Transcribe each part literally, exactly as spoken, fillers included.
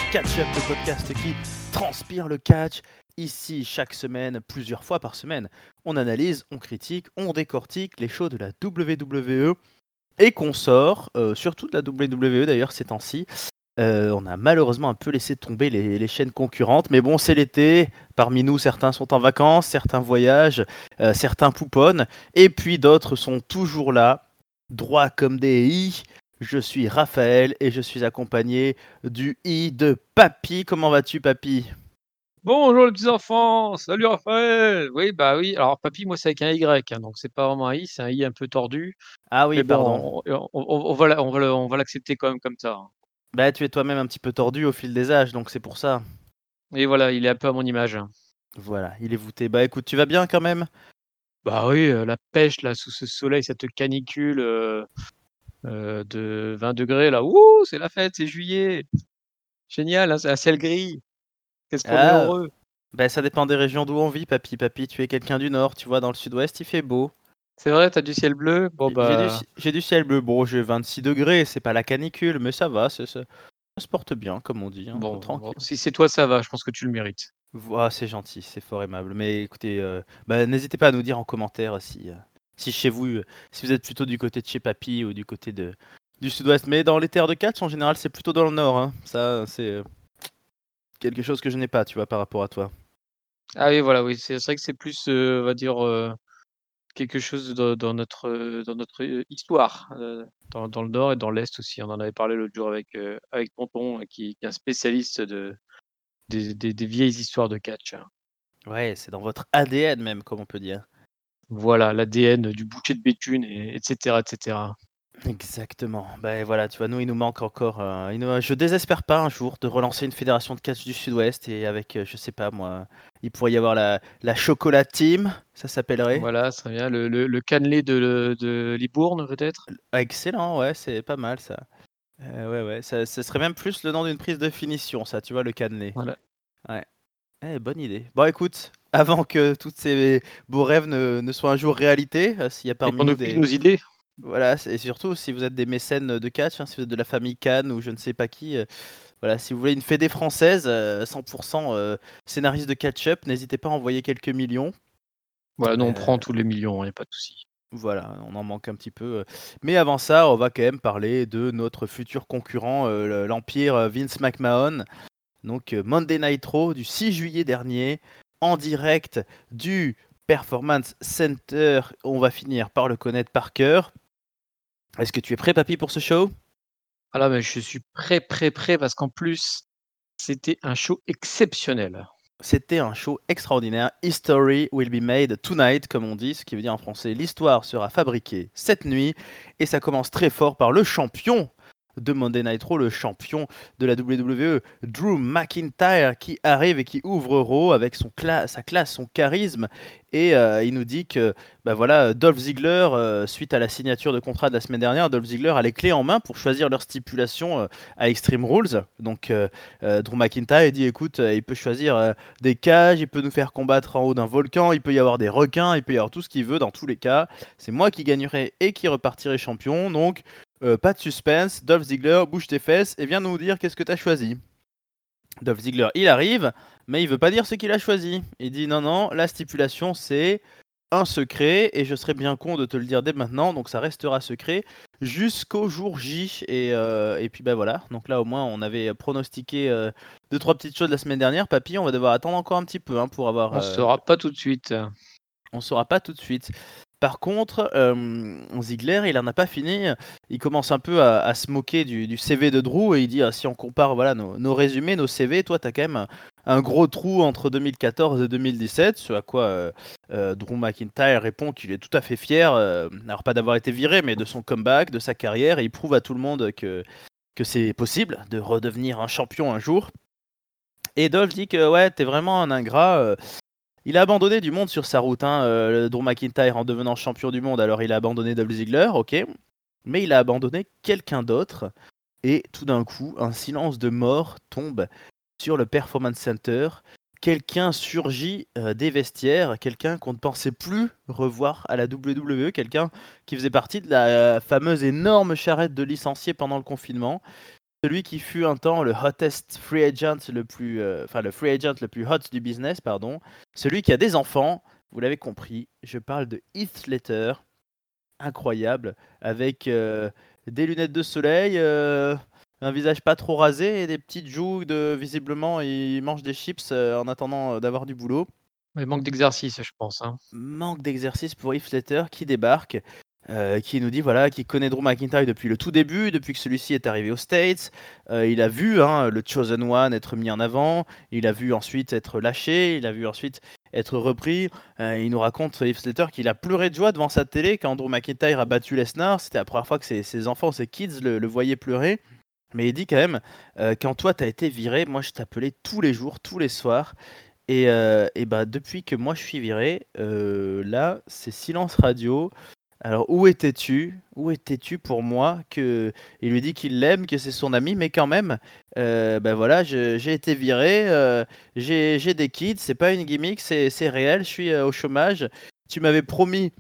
Catch Up, le podcast qui transpire le catch. Ici, chaque semaine, plusieurs fois par semaine, on analyse, on critique, on décortique les shows de la W W E et qu'on sort, euh, surtout de la W W E d'ailleurs ces temps-ci. Euh, on a malheureusement un peu laissé tomber les, les chaînes concurrentes, mais bon, c'est l'été. Parmi nous, certains sont en vacances, certains voyagent, euh, certains pouponnent, et puis d'autres sont toujours là, droit comme des i. Je suis Raphaël et je suis accompagné du i de Papy. Comment vas-tu, Papy? Bonjour les petits enfants, salut Raphaël. Oui, bah oui, alors papy, moi c'est avec un Y, hein, donc c'est pas vraiment un I, c'est un I un peu tordu. Ah oui, Mais pardon. bon, on, on- on- on va la- on va la- on va l'accepter quand même comme ça, hein. Bah, tu es toi-même un petit peu tordu au fil des âges, donc c'est pour ça. Et voilà, il est un peu à mon image, hein. Voilà, il est voûté. Bah écoute, tu vas bien quand même? Bah oui, euh, la pêche là, sous ce soleil, cette canicule euh, euh, de vingt degrés là, ouh, c'est la fête, c'est juillet. Génial, hein, c'est un ciel gris. Qu'est-ce qu'on est Ah, heureux. bah ça dépend des régions d'où on vit, Papy. Papy, tu es quelqu'un du nord, tu vois, dans le sud-ouest, il fait beau. C'est vrai, t'as du ciel bleu? Bon J'ai du, bah, ci- j'ai du ciel bleu. Bon, j'ai vingt-six degrés, c'est pas la canicule, mais ça va, c'est- ça, ça se porte bien, comme on dit, hein, bon, bon, tranquille. si c'est toi ça va, je pense que tu le mérites. Ah, c'est gentil, c'est fort aimable. Mais écoutez, euh, bah, n'hésitez pas à nous dire en commentaire si, euh, si chez vous, euh, si vous êtes plutôt du côté de chez Papy ou du côté de, du sud-ouest. Mais dans les terres de catch, en général, c'est plutôt dans le nord, hein. Ça, c'est euh, quelque chose que je n'ai pas, tu vois, par rapport à toi. Ah oui, voilà, oui, c'est c'est vrai que c'est plus, euh, on va dire. euh, quelque chose dans dans notre, heu, dans notre, heu, histoire, heu, dans dans le nord et dans l'est aussi. On en avait parlé l'autre jour avec, heu, avec tonton, heu, qui qui est un spécialiste de des des des vieilles histoires de catch, hein. Ouais, c'est dans votre A D N même, comme on peut dire. Voilà, l'A D N du boucher de Béthune et et cetera, et cetera. Exactement. Bah voilà, tu vois, nous, il nous manque encore. euh, il nous- Je désespère pas un jour de relancer une fédération de catch du Sud-Ouest et avec, euh, je sais pas moi, il pourrait y avoir la, la Chocolat Team, ça s'appellerait. Voilà, ça vient le le le cannelé de de Libourne peut-être? Ah, excellent, ouais, c'est pas mal ça. Euh, ouais, ouais, ça, ça serait même plus le nom d'une prise de finition, ça, tu vois, le cannelé. Voilà. Ouais, eh, bonne idée. Bon, écoute, avant que tous ces beaux rêves ne, ne soient un jour réalité, euh, s'il y a Et parmi qu'on nous nous pique des. nos idées. Voilà, et surtout si vous êtes des mécènes de catch, hein, si vous êtes de la famille Cannes ou je ne sais pas qui, euh, voilà, si vous voulez une fédé française, euh, cent pour cent euh, scénariste de catch-up, n'hésitez pas à envoyer quelques millions. Voilà, nous on Euh, prend tous les millions, il y a pas de souci. voilà, on en manque un petit peu. euh. Mais avant ça, on va quand même parler de notre futur concurrent, euh, le- l'Empire euh, Vince McMahon. Donc euh, Monday Night Raw du six juillet dernier, en direct du Performance Center. On va finir par le connaître par cœur. Est-ce que tu es prêt, papy, pour ce show? Ah là, mais je suis prêt, prêt, prêt parce qu'en plus, c'était un show exceptionnel. C'était un show extraordinaire. History will be made tonight, comme on dit, ce qui veut dire en français l'histoire sera fabriquée cette nuit. Et ça commence très fort par le champion de Monday Night Raw, le champion de la W W E, Drew McIntyre, qui arrive et qui ouvre Raw avec son cla- sa classe, son charisme. Et euh, il nous dit que bah voilà, Dolph Ziggler, euh, suite à la signature de contrat de la semaine dernière, Dolph Ziggler a les clés en main pour choisir leur stipulation euh, à Extreme Rules. Donc euh, euh, Drew McIntyre il dit écoute, euh, il peut choisir euh, des cages, il peut nous faire combattre en haut d'un volcan, il peut y avoir des requins, il peut y avoir tout ce qu'il veut dans tous les cas. C'est moi qui gagnerai et qui repartirai champion. Donc euh, pas de suspense, Dolph Ziggler, bouge tes fesses et viens nous dire qu'est-ce que tu as choisi. Dolph Ziggler, il arrive, mais il veut pas dire ce qu'il a choisi. Il dit non, non, la stipulation c'est un secret et je serais bien con de te le dire dès maintenant, donc ça restera secret jusqu'au jour J. Et, euh, et puis bah voilà, donc là au moins on avait pronostiqué euh, deux trois petites choses la semaine dernière. Papy, on va devoir attendre encore un petit peu hein, pour avoir. On euh, saura pas tout de suite. on saura pas tout de suite. Par contre, euh, Ziggler, il en a pas fini. Il commence un peu à, à se moquer du, du C V de Drew et il dit ah, si on compare voilà nos, nos résumés, nos C V, toi t'as quand même un, un gros trou entre deux mille quatorze et deux mille dix-sept. Ce à quoi euh, euh, Drew McIntyre répond qu'il est tout à fait fier, euh, alors pas d'avoir été viré, mais de son comeback, de sa carrière. Et il prouve à tout le monde que que c'est possible de redevenir un champion un jour. Et Dolph dit que ouais, t'es vraiment un ingrat. euh, il a abandonné du monde sur sa route, hein, euh, Drew McIntyre en devenant champion du monde. Alors il a abandonné Dolph Ziggler, ok, mais il a abandonné quelqu'un d'autre. Et tout d'un coup, un silence de mort tombe sur le Performance Center. Quelqu'un surgit euh, des vestiaires, quelqu'un qu'on ne pensait plus revoir à la W W E, quelqu'un qui faisait partie de la euh, fameuse énorme charrette de licenciés pendant le confinement. celui qui fut un temps le hottest free agent le plus, euh, enfin le free agent le plus hot du business, pardon. Celui qui a des enfants, vous l'avez compris, je parle de Heath Slater, incroyable, avec euh, des lunettes de soleil, euh, un visage pas trop rasé et des petites joues de, visiblement, il mange des chips euh, en attendant euh, d'avoir du boulot. Il manque d'exercice, je pense. Hein. Manque d'exercice pour Heath Slater qui débarque, euh, qui nous dit voilà, qui connaît Drew McIntyre depuis le tout début, depuis que celui-ci est arrivé aux States. Euh, il a vu hein, le Chosen One être mis en avant, il a vu ensuite être lâché, il a vu ensuite être repris. Euh, il nous raconte Heath Slater qu'il a pleuré de joie devant sa télé quand Drew McIntyre a battu Lesnar. C'était la première fois que ses, ses enfants, ses kids le, le voyaient pleurer. Mais il dit quand même, euh, quand toi t'as été viré, moi je t'appelais tous les jours, tous les soirs. Et, euh, et bah, depuis que moi je suis viré, euh, là, c'est silence radio. Alors, où étais-tu? Où étais-tu pour moi que il lui dit qu'il l'aime, que c'est son ami, mais quand même, euh, bah voilà, je- j'ai été viré, euh, j'ai j'ai des kids, c'est pas une gimmick, c'est c'est réel, je suis euh, au chômage. Tu m'avais promis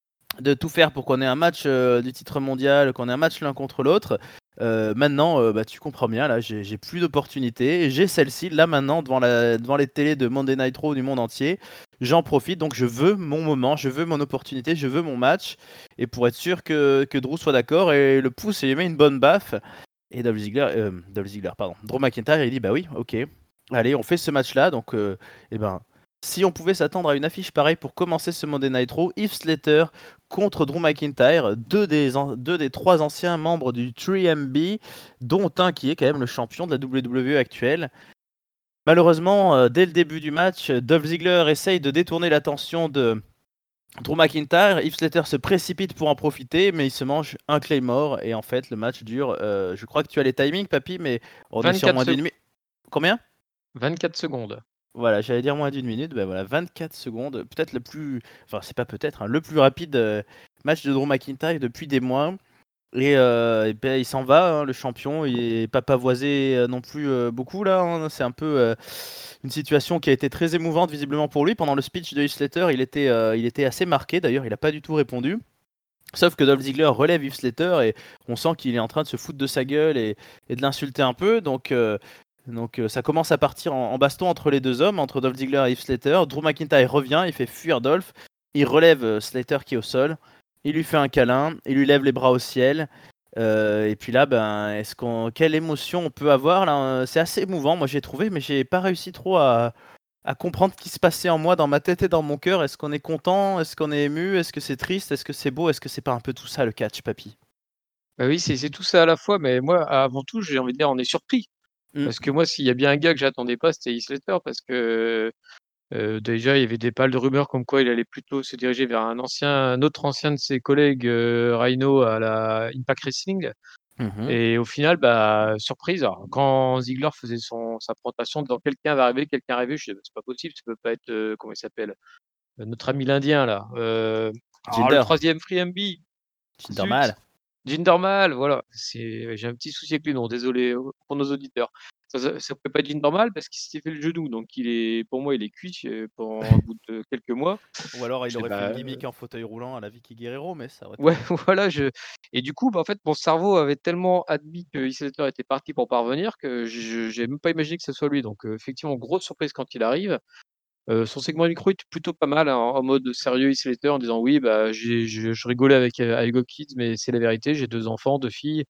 de tout faire pour qu'on ait un match euh, du titre mondial, qu'on ait un match l'un contre l'autre. Euh, maintenant, euh, bah, tu comprends bien, là, j'ai j'ai plus d'opportunités. J'ai celle-ci, là, maintenant, devant, la, devant les télés de Monday Night Raw du monde entier. J'en profite, donc je veux mon moment, je veux mon opportunité, je veux mon match. Et pour être sûr que, que Drew soit d'accord, et le pouce, et il met une bonne baffe. Et Dolph Ziggler, euh, Dolph Ziggler, pardon, Drew McIntyre, il dit, bah oui, ok. Allez, on fait ce match-là, donc, euh, eh ben, si on pouvait s'attendre à une affiche pareille pour commencer ce Monday Night Raw, Heath Slater contre Drew McIntyre, deux des, an- deux des trois anciens membres du trois M B, dont un qui est quand même le champion de la W W E actuelle. Malheureusement, euh, dès le début du match, Dolph Ziggler essaye de détourner l'attention de Drew McIntyre. Heath Slater se précipite pour en profiter, mais il se mange un Claymore. Et en fait, le match dure. euh, je crois que tu as les timings, papy, mais on est sur vingt-quatre, moins d'une sec- minute. Combien? vingt-quatre secondes. Voilà, j'allais dire moins d'une minute, ben voilà, vingt-quatre secondes, peut-être le plus, enfin c'est pas peut-être, hein, le plus rapide euh, match de Drew McIntyre depuis des mois. Et, euh, et ben, il s'en va, hein, le champion, il est pas pavoisé euh, non plus euh, beaucoup là. Hein. C'est un peu euh, une situation qui a été très émouvante visiblement pour lui. Pendant le speech de Heath Slater, il était, euh, il était assez marqué. D'ailleurs, il a pas du tout répondu. Sauf que Dolph Ziggler relève Heath Slater et on sent qu'il est en train de se foutre de sa gueule et, et de l'insulter un peu. Donc, euh, donc euh, ça commence à partir en, en baston entre les deux hommes, entre Dolph Ziggler et Heath Slater. Drew McIntyre revient, il fait fuir Dolph. Il relève euh, Slater qui est au sol. Il lui fait un câlin, il lui lève les bras au ciel. Euh, et puis là, ben, est-ce qu'on, quelle émotion on peut avoir là? C'est assez émouvant, moi j'ai trouvé, mais j'ai pas réussi trop à, à comprendre ce qui se passait en moi, dans ma tête et dans mon cœur. Est-ce qu'on est content? Est-ce qu'on est ému? Est-ce que c'est triste? Est-ce que c'est beau? Est-ce que c'est pas un peu tout ça le catch, papy? Bah oui, c'est c'est tout ça à la fois, mais moi, avant tout, j'ai envie de dire, on est surpris. Mm. Parce que moi, s'il y a bien un gars que j'attendais pas, c'était Heath Slater, parce que euh, déjà, il y avait des pales de rumeurs comme quoi il allait plutôt se diriger vers un ancien, un autre ancien de ses collègues, euh, Rhino, à la Impact Wrestling. Mhm. Et au final, bah, surprise, alors, quand Ziggler faisait son, sa présentation, dans quelqu'un va arriver, quelqu'un va arriver, je disais, bah, c'est pas possible, ça peut pas être, euh, comment il s'appelle, Euh, notre ami l'Indien, là. Euh, ah, le Jinder. troisième Free M B, Jinder zut, Mahal. Jinder Mahal, voilà. C'est, j'ai un petit souci avec lui, non, désolé euh, pour nos auditeurs. Ça, ça, ça peut pas être Jinder Mahal parce qu'il s'était fait le genou, donc il est, pour moi, il est cuit euh, pendant un bout de quelques mois. Ou alors il Je dis, aurait fait une bah, gimmick en fauteuil roulant à la Vicky Guerrero, mais ça aurait été ouais, mieux. voilà, je et du coup, bah, en fait, mon cerveau avait tellement admis que Heath Slater était parti pour parvenir que je j'ai même pas imaginé que ce soit lui. Donc, heu, effectivement, grosse surprise quand il arrive. Heu, son segment du micro était plutôt pas mal, hein, en mode sérieux Heath Slater en disant: «Oui, bah, j'ai je je rigolais avec, heu, avec Go Kids, mais c'est la vérité, j'ai deux enfants, deux filles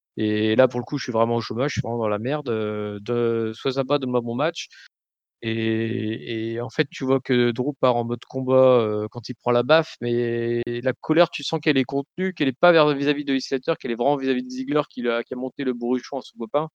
et là, pour le coup, je suis vraiment au chômage, je suis vraiment dans la merde, heu, de sois sympa, donne-moi mon match». Et et en fait, tu vois que Drew part en mode combat, heu, quand il prend la baffe, mais la colère, tu sens qu'elle est contenue, qu'elle est pas vers vis-à-vis de Heath Slater, qu'elle est vraiment vis-à-vis de Ziggler qui l'a qui a monté le bourrichon à son copain.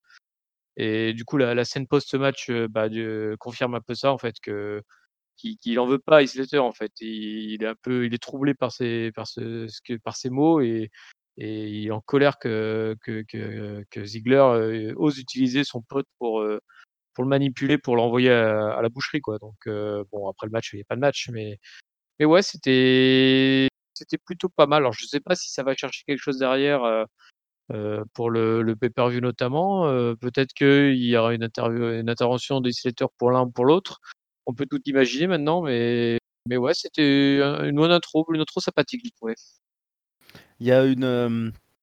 Et du coup, la la scène post-match, heu, bah, de confirme un peu ça, en fait, que qu'il qu'il en veut pas à Heath Slater, en fait. Il il est un peu il est troublé par ses par ce ce que par ses mots et et il est en colère que que que que Ziggler, heu, ose utiliser son pote pour, heu pour le manipuler, pour l'envoyer à à la boucherie, quoi. Donc heu, bon, après le match, il y a pas de match, mais mais ouais, c'était c'était plutôt pas mal. Alors je sais pas si ça va chercher quelque chose derrière, heu heu, pour le le pay-per-view notamment, heu, peut-être qu'il y aura une interview une intervention des Slater pour l'un ou pour l'autre. On peut tout imaginer maintenant, mais mais ouais, c'était un une bonne intro, une intro sympathique, j'ai trouvé. Il y a une, euh,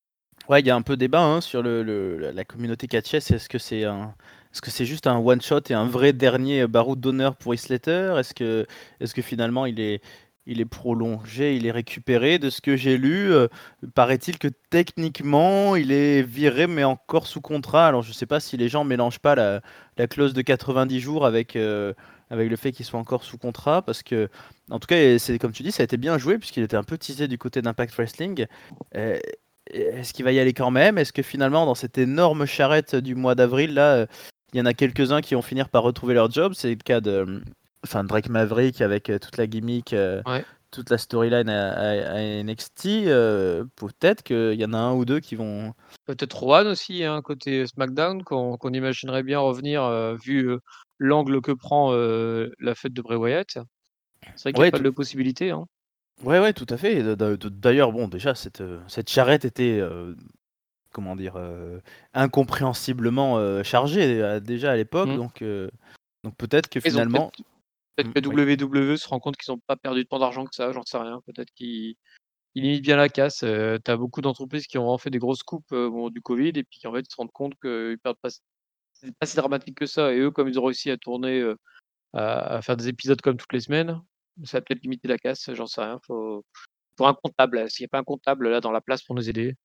Ouais, il y a un peu débat hein, sur le, le- la la communauté catch. Est-ce que c'est un, est-ce que c'est juste un one shot et un vrai dernier baroud d'honneur pour Heath Slater? Est-ce que, est-ce que finalement il est, il est prolongé, il est récupéré? De ce que j'ai lu, euh, paraît-il que techniquement il est viré mais encore sous contrat. Alors je sais pas si les gens mélangent pas la, la clause de quatre-vingt-dix jours avec, euh, avec le fait qu'il soit encore sous contrat, parce que en tout cas c'est comme tu dis, ça a été bien joué puisqu'il était un peu teasé du côté d'Impact Wrestling. Euh, est-ce qu'il va y aller quand même? Est-ce que finalement, dans cette énorme charrette du mois d'avril, là, euh, il y en a quelques-uns qui vont finir par retrouver leur job? C'est le cas de, enfin, Drake Maverick avec euh, toute la gimmick, euh, Ouais. toute la storyline à, à- à N X T. Euh, peut-être qu'il y en a un ou deux qui vont. Peut-être Rowan aussi, hein, côté SmackDown, qu'on qu'on imaginerait bien revenir, heu, vu, heu, l'angle que prend, heu, la fête de Bray Wyatt. C'est vrai qu'il y a Ouais, pas tout... mal de possibilités, hein. ouais, ouais, tout à fait. Et de- de- de- D'ailleurs, bon, déjà, cette, euh, cette charrette était, euh, comment dire, euh, incompréhensiblement euh, chargée euh, déjà à l'époque. Mmh. Donc, euh, donc peut-être que Ils ont peut-être finalement. peut-être Hmm, que oui. W W E se rend compte qu'ils ont pas perdu tant d'argent que ça, j'en sais rien. Peut-être qu'ils ils limitent bien la casse. Heu, tu as beaucoup d'entreprises qui ont vraiment fait des grosses coupes, heu, bon, du Covid et puis qui en fait, ils se rendent compte qu'ils perdent pas c'est pas si dramatique que ça et eux, comme ils ont réussi à tourner, heu, à à faire des épisodes comme toutes les semaines, ça va peut-être limiter la casse, j'en sais rien. Faut faut un comptable, s'il y a pas un comptable là dans la place pour nous aider.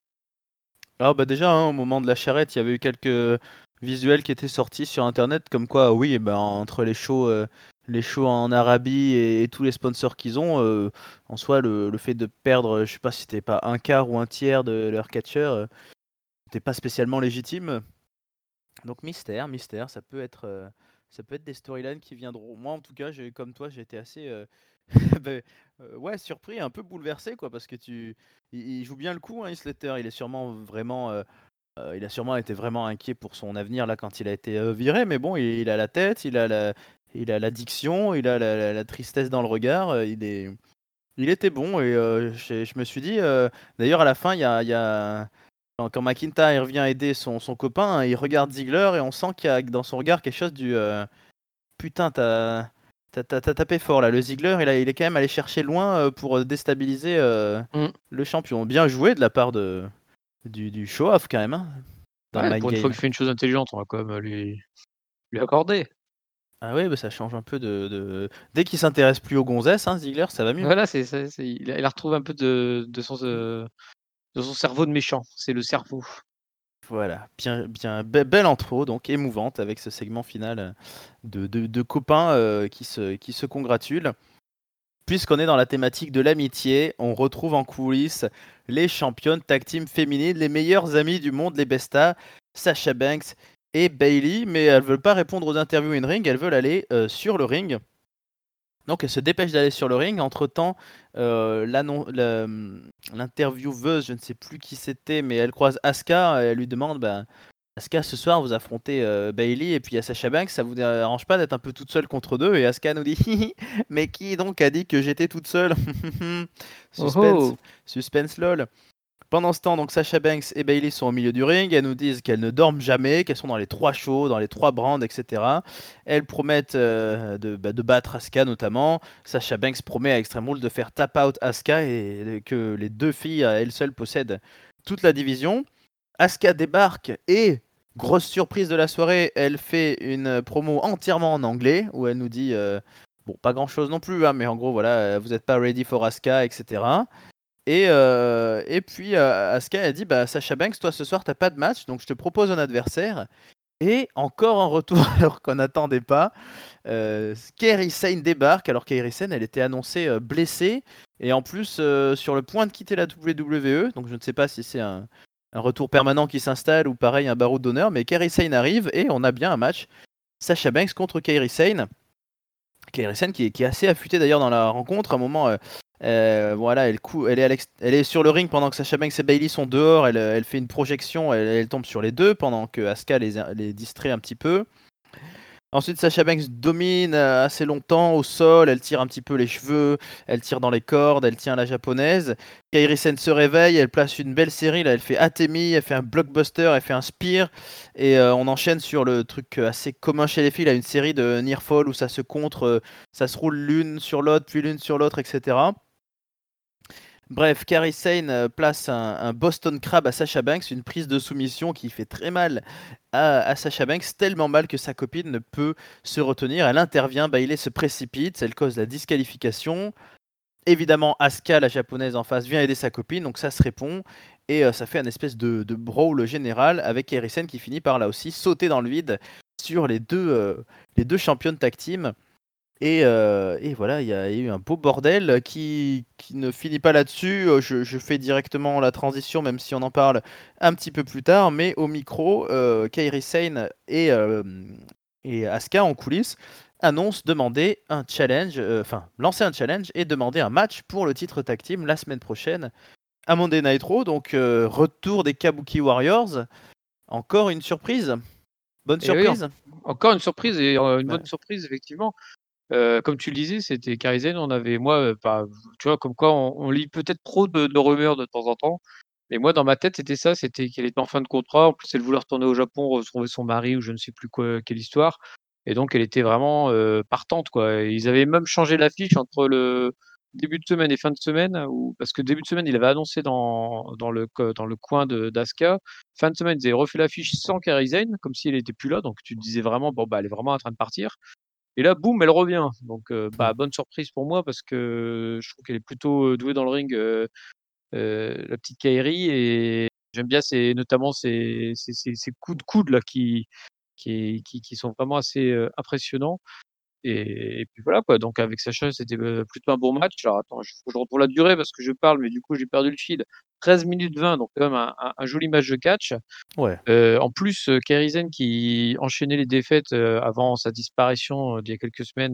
Alors bah déjà, hein, au moment de la charrette, il y avait eu quelques visuels qui étaient sortis sur internet, comme quoi, oui, eh ben, entre les shows, euh, les shows en Arabie et, et tous les sponsors qu'ils ont, euh, en soi, le, le fait de perdre, je sais pas si c'était pas un quart ou un tiers de leur catcheur, euh, c'était pas spécialement légitime. Donc mystère, mystère, ça peut être, euh, ça peut être des storylines qui viendront. Moi, en tout cas, j'ai, comme toi, j'ai été assez, euh, ben, euh, ouais, surpris, un peu bouleversé, quoi, parce que tu, il, il joue bien le coup, hein, Heath Slater. Il est sûrement vraiment euh, euh, il a sûrement été vraiment inquiet pour son avenir là quand il a été euh, viré, mais bon, il, il a la tête, il a la, il a l'addiction, il a la, la- la tristesse dans le regard. euh, il est, il était bon et euh, je, je me suis dit. euh, D'ailleurs, à la fin, il y a, il y a- quand, quand McIntyre vient aider son, son copain, hein, il regarde Ziggler et on sent qu'il y a dans son regard quelque chose du euh, putain, t'as, t'as, t'as- t'as tapé fort là. Le Ziggler, il, a- il est quand même allé chercher loin euh, pour euh, déstabiliser euh, Mmh. le champion. Bien joué de la part de, du, du show-off quand même, hein, dans le Ouais, mind pour une fois game. qu'il fait une chose intelligente, on va quand même lui lui accorder. Ah ouais, bah ça change un peu de, de... Dès qu'il s'intéresse plus aux gonzesses, hein, Ziggler, ça va mieux. Voilà, c'est ça, c'est il a il a retrouvé un peu de de son, heu, de son cerveau de méchant. C'est le cerveau. Voilà, bien, bien, be- belle intro, donc émouvante avec ce segment final euh, de, de, de copains euh, qui se, qui se congratulent. Puisqu'on est dans la thématique de l'amitié, on retrouve en coulisses les championnes tag team féminines, les meilleures amies du monde, les bestas, Sasha Banks et Bailey, mais elles veulent pas répondre aux interviews in ring, elles veulent aller euh, sur le ring. Donc elle se dépêche d'aller sur le ring. Entre-temps, euh, l'annon- la- l'intervieweuse, je ne sais plus qui c'était, mais elle croise Asuka. Elle lui demande, bah, Asuka, ce soir vous affrontez euh, Bailey et puis il y a Sasha Banks. Ça vous dérange pas d'être un peu toute seule contre deux? Et Asuka nous dit, Hihi, mais qui donc a dit que j'étais toute seule? Oh Suspense, oh! suspense lol. Pendant ce temps, donc Sasha Banks et Bailey sont au milieu du ring. Elles nous disent qu'elles ne dorment jamais, qu'elles sont dans les trois shows, dans les trois brands, et cetera. Elles promettent euh, de, bah, de battre Asuka notamment. Sasha Banks promet à Extreme Rules de faire tap out Asuka et que les deux filles à elles seules possèdent toute la division. Asuka débarque et, grosse surprise de la soirée, elle fait une promo entièrement en anglais où elle nous dit, euh, bon, pas grand chose non plus, hein, mais en gros, voilà, vous n'êtes pas ready for Asuka, et cetera. Et, euh, et puis euh, Asuka a dit bah Sasha Banks, toi ce soir t'as pas de match, donc je te propose un adversaire. Et encore un retour alors qu'on n'attendait pas. Euh, Kairi Sane débarque alors Kairi Sane elle était annoncée euh, blessée et en plus euh, sur le point de quitter la W W E. Donc je ne sais pas si c'est un, un retour permanent qui s'installe ou pareil un barreau d'honneur, mais Kairi Sane arrive et on a bien un match Sasha Banks contre Kairi Sane. Kairi Sane qui, est- qui est assez affûtée d'ailleurs dans la rencontre. À un moment, euh, euh, voilà, elle, cou- elle, est à l'ex- elle est sur le ring pendant que Sasha Banks et Bailey sont dehors. Elle, elle fait une projection, elle, elle tombe sur les deux pendant que Asuka les, les distrait un petit peu. Ensuite, Sasha Banks domine euh, assez longtemps au sol, elle tire un petit peu les cheveux, elle tire dans les cordes, elle tient la japonaise. Kairi Sen se réveille, elle place une belle série, là elle fait Atemi, elle fait un blockbuster, elle fait un spear, et euh, on enchaîne sur le truc euh, assez commun chez les filles, là, une série de near fall où ça se contre, euh, ça se roule l'une sur l'autre, puis l'une sur l'autre, et cetera. Bref, Kairi Sane euh, place un, un Boston Crab à Sasha Banks, une prise de soumission qui fait très mal à, à Sasha Banks, tellement mal que sa copine ne peut se retenir. Elle intervient, Bayley se précipite, elle cause la disqualification. Évidemment, Asuka, la japonaise en face, vient aider sa copine, donc ça se répond. Et euh, ça fait un espèce de, de brawl général avec Kairi Sane qui finit par là aussi sauter dans le vide sur les deux, euh, les deux championnes tag team. Et, euh, et voilà, il y a eu un beau bordel qui, qui ne finit pas là-dessus. Euh, Je, je fais directement la transition, même si on en parle un petit peu plus tard. Mais au micro, euh, Kairi Sane et, euh, et Asuka en coulisses annoncent demander un challenge, euh, enfin lancer un challenge et demander un match pour le titre tag team la semaine prochaine à Monday Night Raw. Donc euh, retour des Kabuki Warriors. Encore une surprise. Bonne Et oui, en- surprise. encore une surprise et euh, une Ouais. bonne surprise, effectivement. Euh, comme tu le disais, c'était Kairi Sane, on avait, moi, euh, pas, tu vois, comme quoi on, on lit peut-être trop de, de rumeurs de temps en temps. Mais moi, dans ma tête, c'était ça, c'était qu'elle était en fin de contrat. En plus, elle voulait retourner au Japon, retrouver son mari ou je ne sais plus quoi, quelle histoire. Et donc, elle était vraiment euh, partante, quoi. Et ils avaient même changé l'affiche entre le début de semaine et fin de semaine, ou parce que début de semaine, il avait annoncé dans, dans le, co- dans le coin de d'Asuka. Fin de semaine, ils avaient refait l'affiche sans Kairi Sane, comme si elle était plus là. Donc, tu te disais vraiment, bon, bah, elle est vraiment en train de partir. Et là, boum, elle revient. Donc, euh, Hmm. bah, bonne surprise pour moi parce que je trouve qu'elle est plutôt euh, douée dans le ring, euh, euh, la petite Kairi. Et j'aime bien ses, notamment ses, ses, ses- ses coups de coude là, qui, qui, qui, qui sont vraiment assez euh, impressionnants. Et, et puis voilà quoi. Donc, avec Sacha, c'était euh, plutôt un bon match. Alors, attends, il faut que je retrouve la durée parce que je parle, mais du coup, j'ai perdu le fil. treize minutes vingt, donc quand même un, un- un joli match de catch. Ouais. Euh, en plus, euh, Kairi Sane qui enchaînait les défaites euh, avant sa disparition euh, d'il y a quelques semaines.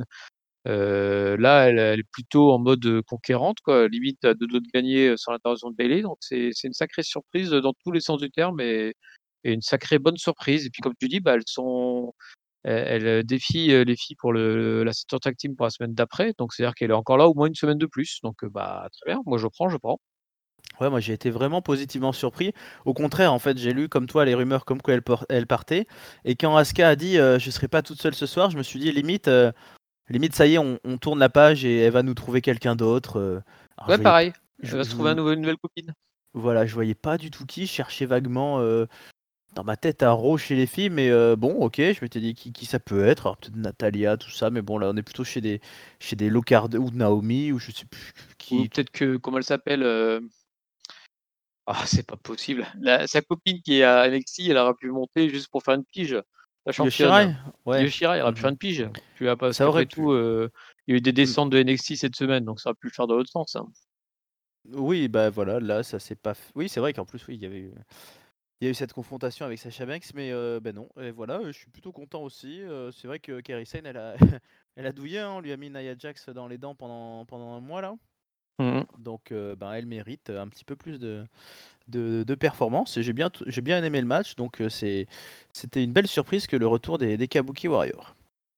Heu, là, elle elle est plutôt en mode, heu, conquérante quoi, limite à deux doigts de gagner, heu, sans l'intervention de Bayley, donc c'est c'est une sacrée surprise, heu, dans tous les sens du terme et et une sacrée bonne surprise et puis comme tu dis, bah, elles sont elles elles, heu, défient, heu, les filles pour le la ceinture tag team pour la semaine d'après, donc c'est-à-dire qu'elle est encore là au moins une semaine de plus, donc heu, bah, très bien, moi je prends, je prends. Ouais, moi j'ai été vraiment positivement surpris. Au contraire, en fait, j'ai lu comme toi les rumeurs comme quoi elle, por- elle partait. Et quand Asuka a dit euh, je serai pas toute seule ce soir, je me suis dit limite, euh, limite ça y est, on, on tourne la page et elle va nous trouver quelqu'un d'autre. euh. Alors je Ouais, voyais, p- pareil, je, elle va se je trouver un vous- nouveau une nouvelle copine. voilà, je voyais pas du tout qui. Je cherchais vaguement euh, dans ma tête un Raw chez les filles, mais euh, bon, ok, je m'étais dit qui, qui ça peut être. Alors peut-être Natalia, tout ça, mais bon là on est plutôt chez des chez des Locard ou Naomi ou je sais plus Ou qui. peut-être que comment elle s'appelle, heu ah, c'est pas possible. La sa copine qui est à N X T, elle aurait pu monter juste pour faire une pige, la championne. Yoshirai? Ouais. Yoshira, elle aurait pu faire Mhm. une pige. Tu vois? Parce Ça aurait qu'après tout, pu. heu, il y a eu des Mm. descentes de N X T cette semaine, donc ça aurait pu le faire dans l'autre sens, hein. Oui, bah voilà, là ça s'est pas f- Oui, c'est vrai qu'en plus, oui, il y avait eu... il y a eu cette confrontation avec Sasha Banks, mais euh, bah non, et voilà, euh, je suis plutôt content aussi. euh, c'est vrai que Kairi Sane, elle a... elle a douillé, hein, on lui a mis Nia Jax dans les dents pendant, pendant un mois là. Mmh mh. Donc euh, ben, elle mérite un petit peu plus de, de, de performance. Et j'ai bien, t- j'ai bien aimé le match, donc euh, c'est, c'était une belle surprise que le retour des, des Kabuki Warriors.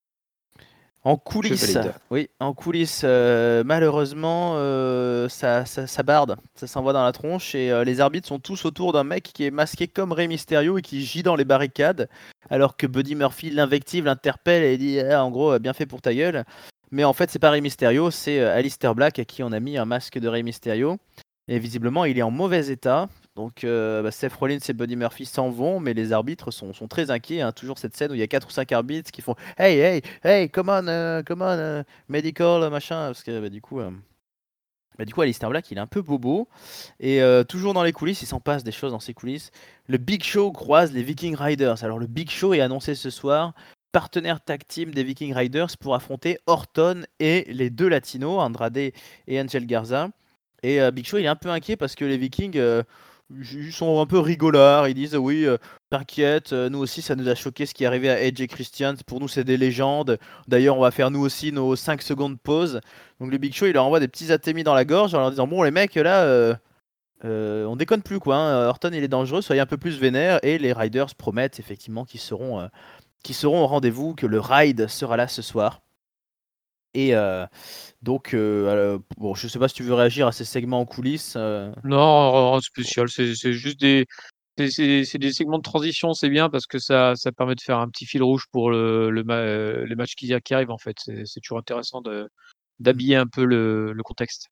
En Je coulisses, valide. oui, en coulisses, euh, malheureusement, euh, ça, ça, ça barde, ça s'envoie dans la tronche et euh, les arbitres sont tous autour d'un mec qui est masqué comme Rey Mysterio et qui gît dans les barricades, alors que Buddy Murphy l'invective, l'interpelle et dit ah, en gros, euh, bien fait pour ta gueule. Mais en fait, c'est pas Rey Mysterio, c'est euh, Aleister Black à qui on a mis un masque de Rey Mysterio. Et visiblement, il est en mauvais état. Donc, euh, bah, Seth Rollins et Buddy Murphy s'en vont, mais les arbitres sont, sont très inquiets, hein. Toujours cette scène où il y a quatre ou cinq arbitres qui font Hey, hey, hey, come on, euh, come on, euh, medical, euh, machin. Parce que bah, du coup, euh, bah, du coup, Aleister Black, il est un peu bobo. Et euh, toujours dans les coulisses, il s'en passe des choses dans ces coulisses. Le Big Show croise les Viking Riders. Alors, le Big Show est annoncé ce soir, partenaire tag team des Viking Riders pour affronter Orton et les deux latinos, Andrade et Angel Garza. Et euh, Big Show, il est un peu inquiet parce que les Vikings euh, ils sont un peu rigolards. Ils disent oui, euh, t'inquiète, euh, nous aussi, ça nous a choqué ce qui est arrivé à Edge et Christian. Pour nous, c'est des légendes. D'ailleurs, on va faire nous aussi nos cinq secondes de pause. Donc le Big Show, il leur envoie des petits atémis dans la gorge en leur disant bon, les mecs, là, euh, euh, on déconne plus quoi, hein. Orton, il est dangereux, soyez un peu plus vénères. Et les Riders promettent effectivement qu'ils seront, euh, qu'ils seront au rendez-vous, que le ride sera là ce soir. Et euh, donc, euh, euh, bon, je sais pas si tu veux réagir à ces segments en coulisses. euh, Non, rien de spécial, c'est c'est juste des c'est c'est c'est des segments de transition, c'est bien parce que ça ça permet de faire un petit fil rouge pour le le ma heu, les matchs qui qui arrivent en fait. C'est c'est toujours intéressant de d'habiller un peu le le contexte.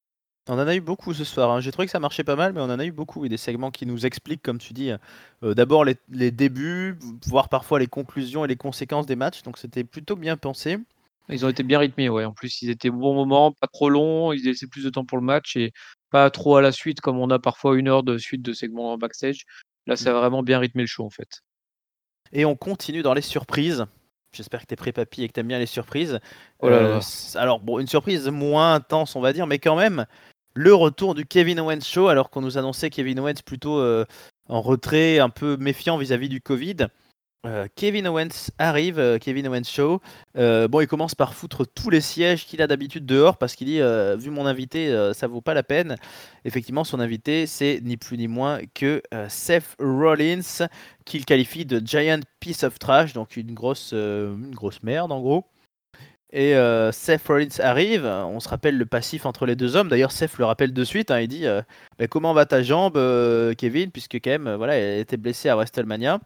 On en a eu beaucoup ce soir, hein. J'ai trouvé que ça marchait pas mal, mais on en a eu beaucoup. Et des segments qui nous expliquent, comme tu dis, euh, d'abord les, les débuts, voire parfois les conclusions et les conséquences des matchs. Donc c'était plutôt bien pensé. Ils ont été bien rythmés, ouais. En plus, ils étaient au bon moment, pas trop longs, ils laissaient plus de temps pour le match et pas trop à la suite, comme on a parfois une heure de suite de segments en backstage. Là, ça a vraiment bien rythmé le show, en fait. Et on continue dans les surprises. J'espère que t'es prêt, papy, et que t'aimes bien les surprises. Oh là Euh, là. s- alors, bon, une surprise moins intense, on va dire, mais quand même, le retour du Kevin Owens Show, alors qu'on nous annonçait Kevin Owens plutôt euh, en retrait, un peu méfiant vis-à-vis du Covid. Euh, Kevin Owens arrive, euh, Kevin Owens Show. Euh, bon, il commence par foutre tous les sièges qu'il a d'habitude dehors parce qu'il dit, euh, vu mon invité, euh, ça vaut pas la peine. Effectivement, son invité, c'est ni plus ni moins que euh, Seth Rollins, qu'il qualifie de Giant Piece of Trash, donc une grosse, euh, une grosse merde en gros. Et euh, Seth Rollins arrive, on se rappelle le passif entre les deux hommes. D'ailleurs, Seth le rappelle de suite, hein, il dit euh, bah, comment va ta jambe, euh, Kevin, puisque quand même, euh, voilà, elle était blessée à WrestleMania.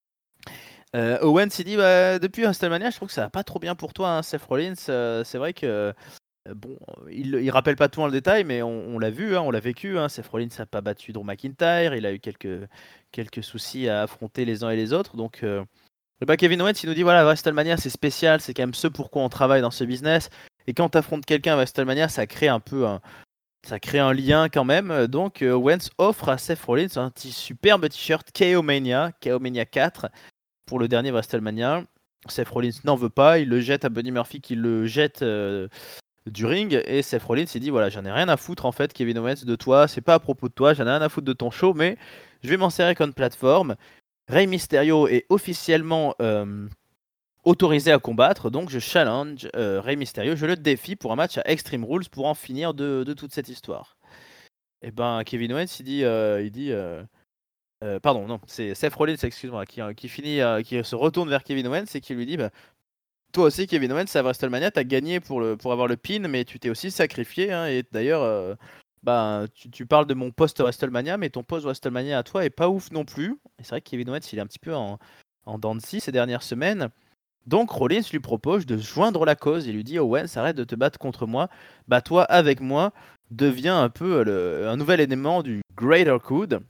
Euh, Owens il dit bah, depuis WrestleMania, je trouve que ça va pas trop bien pour toi, hein, Seth Rollins. Euh, c'est vrai que euh, bon, il, il rappelle pas tout en le détail, mais on, on l'a vu, hein, on l'a vécu. Hein, Seth Rollins n'a pas battu Drew McIntyre, il a eu quelques quelques soucis à affronter les uns et les autres. Donc euh, bah, Kevin Owens, il nous dit voilà, WrestleMania c'est spécial, c'est quand même ce pourquoi on travaille dans ce business. Et quand tu affrontes quelqu'un à WrestleMania, ça crée un peu un, ça crée un lien quand même. Donc euh, Owens offre à Seth Rollins un petit superbe t-shirt K O Mania, K O Mania quatre pour le dernier WrestleMania. Seth Rollins n'en veut pas, il le jette à Buddy Murphy qui le jette euh, du ring et Seth Rollins il dit voilà, j'en ai rien à foutre en fait, Kevin Owens, de toi, c'est pas à propos de toi, j'en ai rien à foutre de ton show, mais je vais m'en servir comme plateforme. Rey Mysterio est officiellement euh, autorisé à combattre, donc je challenge euh, Rey Mysterio, je le défie pour un match à Extreme Rules pour en finir de, de toute cette histoire. Et ben Kevin Owens il dit, euh, il dit euh, euh, pardon, non, c'est Seth Rollins, excuse-moi, qui, qui finit, euh, qui se retourne vers Kevin Owens et qui lui dit bah, toi aussi, Kevin Owens, à WrestleMania, t'as gagné pour, le, pour avoir le pin, mais tu t'es aussi sacrifié. Hein, et d'ailleurs, euh, bah, tu, tu parles de mon post WrestleMania, mais ton post WrestleMania à toi est pas ouf non plus. Et c'est vrai que Kevin Owens, il est un petit peu en, en dents de scie ces dernières semaines. Donc Rollins lui propose de joindre la cause. Il lui dit Owens, arrête de te battre contre moi, bats-toi avec moi, deviens un peu le, un nouvel élément du Greater Good.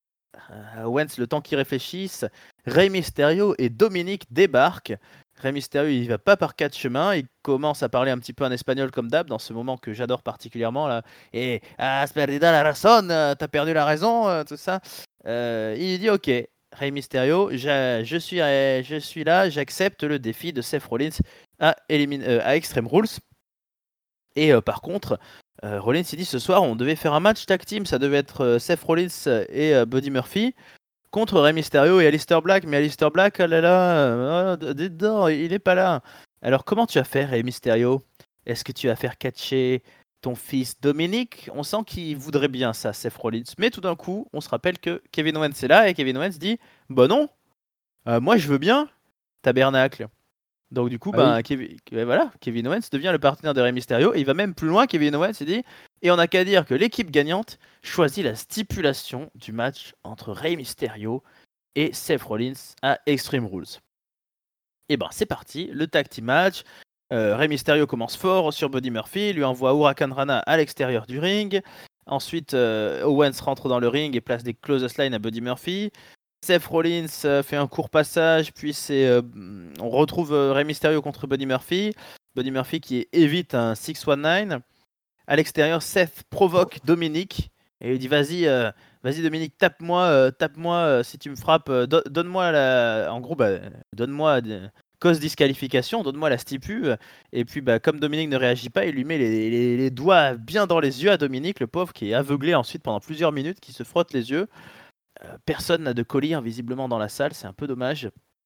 Euh, Owens, le temps qu'il réfléchisse, Rey Mysterio et Dominique débarquent. Rey Mysterio, il va pas par quatre chemins, il commence à parler un petit peu en espagnol comme d'hab, dans ce moment que j'adore particulièrement là. Et has perdido la razón, euh, t'as perdu la raison, euh, tout ça. Euh, il dit ok, Rey Mysterio, je, je suis, euh, je suis là, j'accepte le défi de Seth Rollins à, élimine, euh, à Extreme Rules. Et euh, par contre, euh, Rollins il dit ce soir on devait faire un match tag team, ça devait être euh, Seth Rollins et euh, Buddy Murphy contre Rey Mysterio et Aleister Black, mais Aleister Black, oh là là, euh, dedans, il est pas là. Alors comment tu vas faire, Rey Mysterio? Est-ce que tu vas faire catcher ton fils Dominique? On sent qu'il voudrait bien ça, Seth Rollins. Mais tout d'un coup, on se rappelle que Kevin Owens est là et Kevin Owens dit bah non, euh, moi je veux bien, tabernacle. Donc du coup, Ah oui. ben, Kevin, voilà, Kevin Owens devient le partenaire de Rey Mysterio et il va même plus loin. Kevin Owens il dit et on n'a qu'à dire que l'équipe gagnante choisit la stipulation du match entre Rey Mysterio et Seth Rollins à Extreme Rules. Et ben c'est parti, le tag team match. Euh, Rey Mysterio commence fort sur Buddy Murphy, lui envoie Huracan Rana à l'extérieur du ring. Ensuite, euh, Owens rentre dans le ring et place des closest line à Buddy Murphy. Seth Rollins euh, fait un court passage, puis c'est, euh, on retrouve euh, Rey Mysterio contre Buddy Murphy. Buddy Murphy qui évite un six cent dix-neuf. À l'extérieur, Seth provoque Dominique et il dit vas-y, euh, vas-y Dominique, tape-moi, euh, tape-moi euh, si tu me frappes, euh, do- donne-moi la, en gros, bah, donne-moi de- cause disqualification, donne-moi la stipu. Et puis, bah, comme Dominique ne réagit pas, il lui met les, les- les doigts bien dans les yeux à Dominique, le pauvre qui est aveuglé ensuite pendant plusieurs minutes, qui se frotte les yeux. Euh, personne n'a de collier visiblement dans la salle, c'est un peu dommage.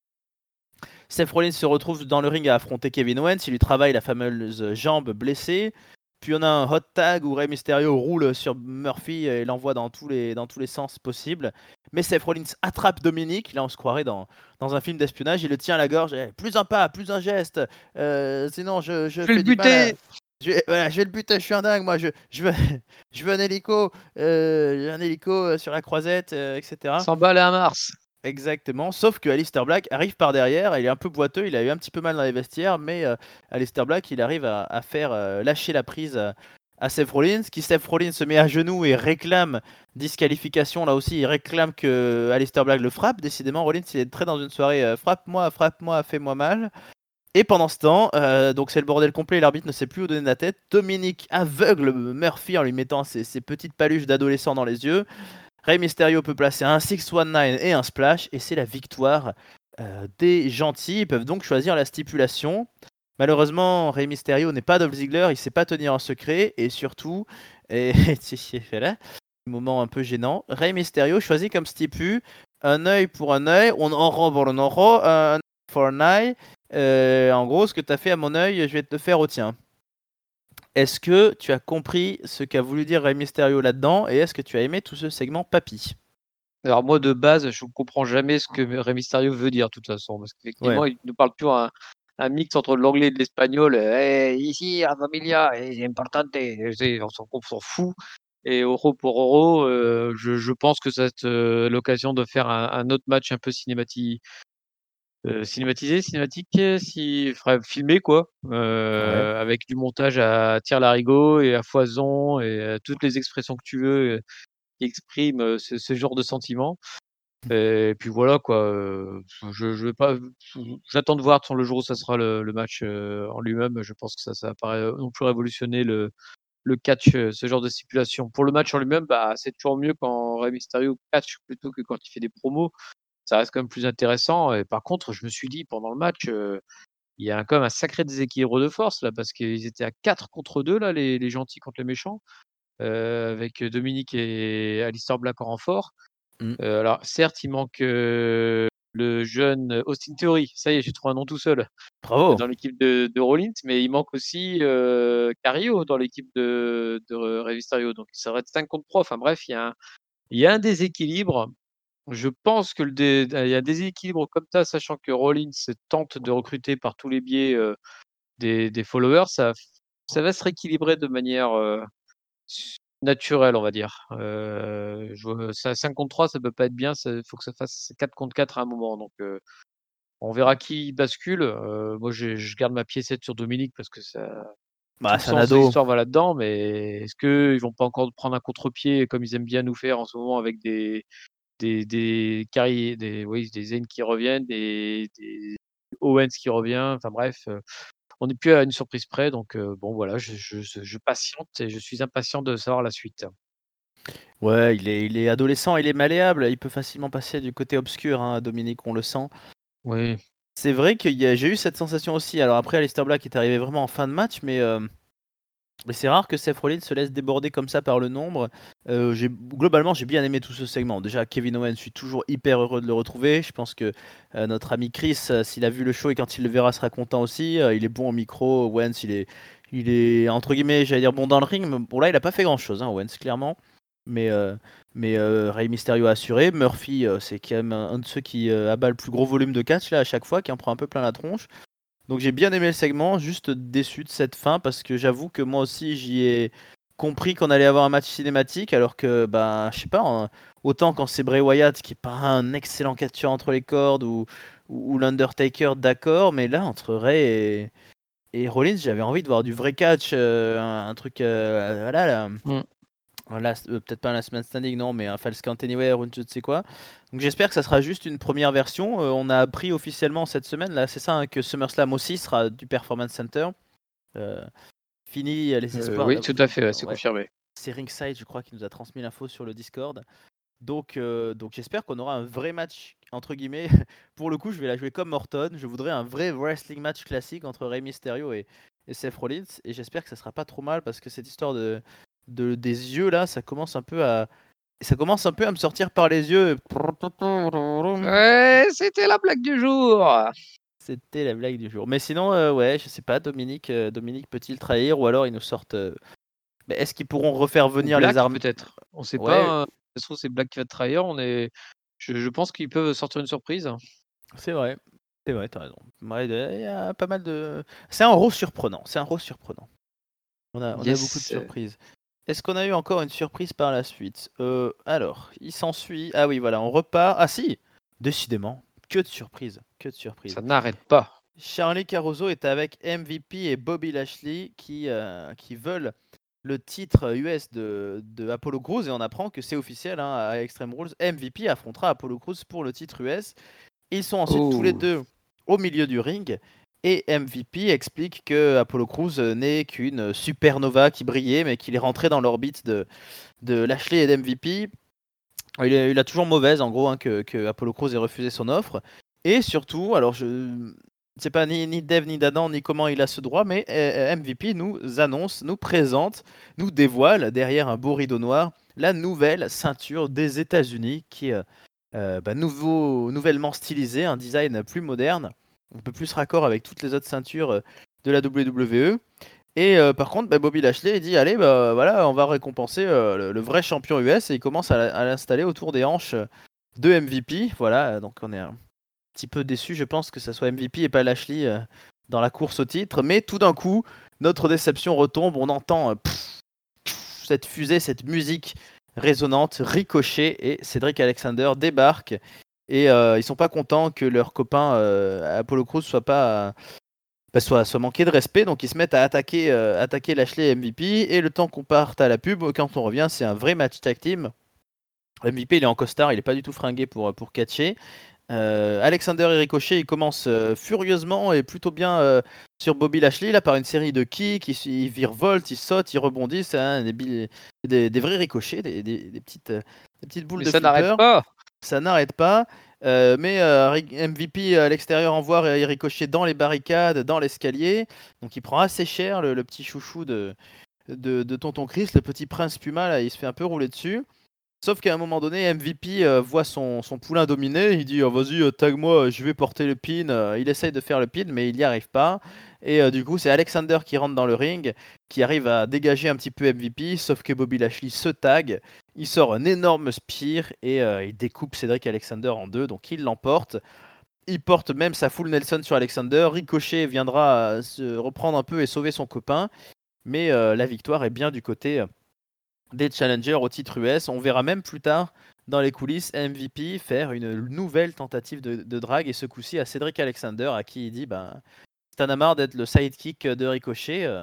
Seth Rollins se retrouve dans le ring à affronter Kevin Owens, il lui travaille la fameuse jambe blessée. Puis on a un hot tag où Rey Mysterio roule sur Murphy et l'envoie dans tous les, dans tous les sens possibles. Mais Seth Rollins attrape Dominique, là on se croirait dans, dans un film d'espionnage, il le tient à la gorge, eh, plus un pas, plus un geste, euh, sinon je, je Je vais le fais du mal à... buter! Je vais, voilà, je vais le buter, je suis un dingue, moi je, je, veux, je veux un hélico, euh, un hélico sur la croisette, euh, et cetera. cent balles à Mars! Exactement, sauf que Aleister Black arrive par derrière, il est un peu boiteux, il a eu un petit peu mal dans les vestiaires, mais euh, Aleister Black il arrive à, à faire euh, lâcher la prise à, à Seth Rollins, qui Seth Rollins se met à genoux et réclame disqualification. Là aussi, il réclame que Aleister Black le frappe. Décidément, Rollins il est très dans une soirée euh, frappe-moi, frappe-moi, fais-moi mal. Et pendant ce temps, euh, donc c'est le bordel complet, l'arbitre ne sait plus où donner la tête. Dominic aveugle Murphy en lui mettant ses, ses petites paluches d'adolescent dans les yeux. Rey Mysterio peut placer un six un neuf et un splash, et c'est la victoire euh, des gentils. Ils peuvent donc choisir la stipulation. Malheureusement, Rey Mysterio n'est pas Dolph Ziggler, il sait pas tenir un secret, et surtout, et là, moment un peu gênant, Rey Mysterio choisit comme stipu un œil pour un œil, on en pour un euro, un œil pour un œil. Euh, en gros, ce que tu as fait à mon œil, je vais te le faire au tien. Est-ce que tu as compris ce qu'a voulu dire Rey Mysterio là-dedans, et est-ce que tu as aimé tout ce segment papy? Alors moi, de base, je ne comprends jamais ce que Rey Mysterio veut dire, de toute façon, parce qu'effectivement, Ouais. il nous parle toujours un, un mix entre l'anglais et de l'espagnol. Eh, ici, la familia, c'est importante. C'est- On s'en on s'en fout. Et euro pour euro, euh, je, je pense que c'est euh, l'occasion de faire un, un autre match un peu cinématique. Euh, cinématisé, cinématique, euh, si, enfin, filmé quoi, Ouais. euh, avec du montage à tire-larigot et à foison et euh, toutes les expressions que tu veux euh, qui expriment euh, ce, ce genre de sentiments. Et puis voilà quoi. euh, je, je vais pas, j'attends de voir le jour où ça sera le, le match euh, en lui-même. Je pense que ça, ça paraît euh, non plus révolutionner le, le catch, euh, ce genre de stipulation. Pour le match en lui-même, bah, c'est toujours mieux quand Rey Mysterio catch plutôt que quand il fait des promos. Ça reste quand même plus intéressant. Et par contre, je me suis dit pendant le match, euh, il y a quand même un sacré déséquilibre de force là, parce qu'ils étaient à quatre contre deux là, les, les gentils contre les méchants, euh, avec Dominique et Aleister Black en renfort. Mm. Euh, alors certes, il manque euh, le jeune Austin Theory. Ça y est, j'ai trouvé un nom tout seul euh, Bravo. dans l'équipe de, de Rollins, mais il manque aussi euh, Cario dans l'équipe de, de Rey Mysterio. Donc ça va être cinq contre trois. Enfin bref, il y a un, il y a un déséquilibre. Je pense que le dé- il y a un déséquilibre comme ça, sachant que Rollins tente de recruter par tous les biais euh, des, des followers, ça, ça va se rééquilibrer de manière euh, naturelle, on va dire. Euh, je, ça, cinq contre trois, ça peut pas être bien, il faut que ça fasse quatre contre quatre à un moment. Donc euh, on verra qui bascule. Euh, moi, je, je garde ma piécette sur Dominique parce que ça, tout Bah, le c'est un sens de ado. l'histoire va là-dedans, mais est-ce qu'ils vont pas encore prendre un contre-pied comme ils aiment bien nous faire en ce moment avec des des des carry des oui, des Zayn qui reviennent, des des Owens qui revient, enfin bref, heu, on n'est plus à une surprise près donc heu, bon voilà, je je je je patiente et je suis impatient de savoir la suite. Ouais, il est, il est adolescent, il est malléable, il peut facilement passer du côté obscur, hein, Dominique, on le sent. Oui. C'est vrai que j'ai eu cette sensation aussi. Alors après, Aleister Black est arrivé vraiment en fin de match, mais, euh, mais c'est rare que Seth Rollins se laisse déborder comme ça par le nombre. Euh, j'ai- globalement, j'ai bien aimé tout ce segment. Déjà, Kevin Owens, je suis toujours hyper heureux de le retrouver. Je pense que euh, notre ami Chris, euh, s'il a vu le show et quand il le verra, sera content aussi. Euh, il est bon au micro. Owens, il est, il est entre guillemets, j'allais dire bon dans le ring. Mais bon, là, il a pas fait grand-chose, hein, Owens, clairement. Mais, euh, mais euh, Rey Mysterio a assuré. Murphy, euh, c'est quand même un, un de ceux qui euh, abat le plus gros volume de catch là, à chaque fois, qui en prend un peu plein la tronche. Donc j'ai bien aimé le segment, juste déçu de cette fin parce que j'avoue que moi aussi j'y ai compris qu'on allait avoir un match cinématique alors que bah je sais pas, hein, autant quand c'est Bray Wyatt qui est pas un excellent catcheur entre les cordes ou, ou, ou l'Undertaker d'accord, mais là entre Ray et, et Rollins j'avais envie de voir du vrai catch, euh, un, un truc euh, voilà là, Mmh. voilà, euh, peut-être pas un last man standing, non, mais un False Count Anywhere ou je ne sais quoi. Donc j'espère que ça sera juste une première version. Euh, on a appris officiellement cette semaine, là, c'est ça, hein, que SummerSlam aussi sera du Performance Center. Euh, fini euh, les Heu, espoirs. oui, Là, tout à fait, ouais, c'est ouais, confirmé. c'est Ringside, je crois, qui nous a transmis l'info sur le Discord. Donc, euh, donc j'espère qu'on aura un vrai match, entre guillemets. Pour le coup, je vais la jouer comme Morton. Je voudrais un vrai wrestling match classique entre Rey Mysterio et, et Seth Rollins. Et j'espère que ça sera pas trop mal parce que cette histoire de, de des yeux là, ça commence un peu à ça commence un peu à me sortir par les yeux. Ouais, c'était la blague du jour! C'était la blague du jour. Mais sinon, euh, ouais, je sais pas, Dominique, euh, Dominique peut-il trahir ou alors ils nous sortent. euh, mais est-ce qu'ils pourront refaire Ou venir les Black armes? peut-être? On sait Ouais, pas, hein. Ça se trouve, c'est Black qui va te trahir, on est je je pense qu'ils peuvent sortir une surprise. c'est vrai. C'est vrai, t'as raison. Ouais, il y a pas mal de. C'est un rôle surprenant. C'est un rôle surprenant. On a, on a beaucoup de Yes. surprises. Est-ce qu'on a eu encore une surprise par la suite? Euh, alors, il s'ensuit. Ah oui, voilà, on repart. Ah si, décidément, que de surprises, que de surprises. Ça n'arrête pas. Charlie Caruso est avec M V P et Bobby Lashley qui, euh, qui veulent le titre U S de, de Apollo Crews et on apprend que c'est officiel, hein, à Extreme Rules. M V P affrontera Apollo Crews pour le titre U S. Ils sont ensuite tous les Oh. deux au milieu du ring et M V P explique que Apollo Crews n'est qu'une supernova qui brillait mais qu'il est rentré dans l'orbite de, de Lashley et d'M V P. Il a, il a toujours mauvaise en gros, hein, que, que Apollo Crews ait refusé son offre. Et surtout, alors je ne sais pas ni, ni Dev ni d'Adam ni comment il a ce droit, mais euh, M V P nous annonce, nous présente, nous dévoile derrière un beau rideau noir la nouvelle ceinture des États-Unis qui est euh, bah, nouveau, nouvellement stylisée, un design plus moderne, un peu plus raccord avec toutes les autres ceintures euh, de la W W E. Et euh, par contre, bah, Bobby Lashley il dit allez, bah, voilà, on va récompenser euh, le, le vrai champion U S et il commence à, à l'installer autour des hanches de M V P. Voilà, donc on est un petit peu déçu, je pense que ça soit M V P et pas Lashley euh, dans la course au titre. Mais tout d'un coup, notre déception retombe. On entend euh, pff, pff, cette fusée, cette musique résonante, Ricochet et Cédric Alexander débarquent. Et euh, ils sont pas contents que leur copain euh, Apollo Crews soit pas. Bah, soit, soit manqué de respect, donc ils se mettent à attaquer, euh, attaquer Lashley et M V P, et le temps qu'on parte à la pub, quand on revient, c'est un vrai match tag team. M V P il est en costard, il est pas du tout fringué pour, pour catcher. Euh, Alexander et Ricochet, ils commencent euh, furieusement et plutôt bien euh, sur Bobby Lashley, là, par une série de kicks, ils, ils virevoltent, ils sautent, ils rebondissent, hein, des, bi- des, des vrais ricochets, des, des- des petites, euh, des petites boules Mais de ça n'arrête flipper. pas. Ça n'arrête pas. Euh, mais euh, Ri- M V P à l'extérieur envoie et Ricochet dans les barricades, dans l'escalier. Donc il prend assez cher le, le petit chouchou de, de, de Tonton Chris, le petit prince Puma, là, il se fait un peu rouler dessus. Sauf qu'à un moment donné, M V P euh, voit son, son poulain dominé, il dit oh, vas-y, euh, tag-moi, je vais porter le pin. Euh, il essaye de faire le pin, mais il n'y arrive pas. Et euh, du coup, c'est Alexander qui rentre dans le ring, qui arrive à dégager un petit peu M V P, sauf que Bobby Lashley se tag. Il sort un énorme spear et euh, il découpe Cédric Alexander en deux, donc il l'emporte. Il porte même sa full Nelson sur Alexander. Ricochet viendra euh, se reprendre un peu et sauver son copain. Mais euh, la victoire est bien du côté euh, des challengers au titre U S. On verra même plus tard dans les coulisses M V P faire une nouvelle tentative de, de drague et ce coup-ci à Cédric Alexander à qui il dit ben, t'en as marre d'être le sidekick de Ricochet, euh,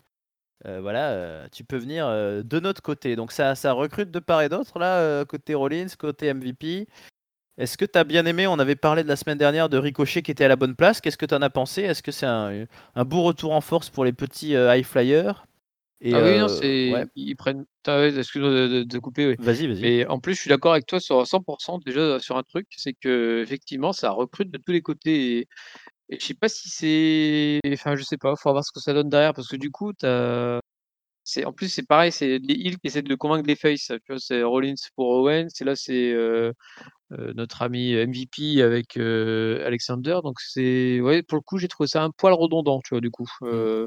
euh, voilà, euh, tu peux venir euh, de notre côté. Donc ça, ça recrute de part et d'autre là, euh, côté Rollins, côté M V P. Est-ce que tu as bien aimé? On avait parlé de la semaine dernière de Ricochet qui était à la bonne place. Qu'est-ce que tu en as pensé? Est-ce que c'est un, un beau retour en force pour les petits euh, high flyers? Et Ah oui, non, euh, ouais, c'est ils prennent tu as excuse-moi de de de couper, oui. vas-y, vas-y. Mais en plus, je suis d'accord avec toi sur à cent pour cent déjà sur un truc, c'est qu'effectivement, ça recrute de tous les côtés et et je sais pas si c'est enfin, je sais pas, faut voir ce que ça donne derrière parce que du coup, tu as c'est en plus, c'est pareil, c'est les heels qui essaient de convaincre les faces, tu vois? C'est Rollins pour Owens et là, c'est, heu heu, notre ami M V P avec, heu, Alexander donc c'est ouais, pour le coup, j'ai trouvé ça un poil redondant, tu vois? Du coup, Mm. heu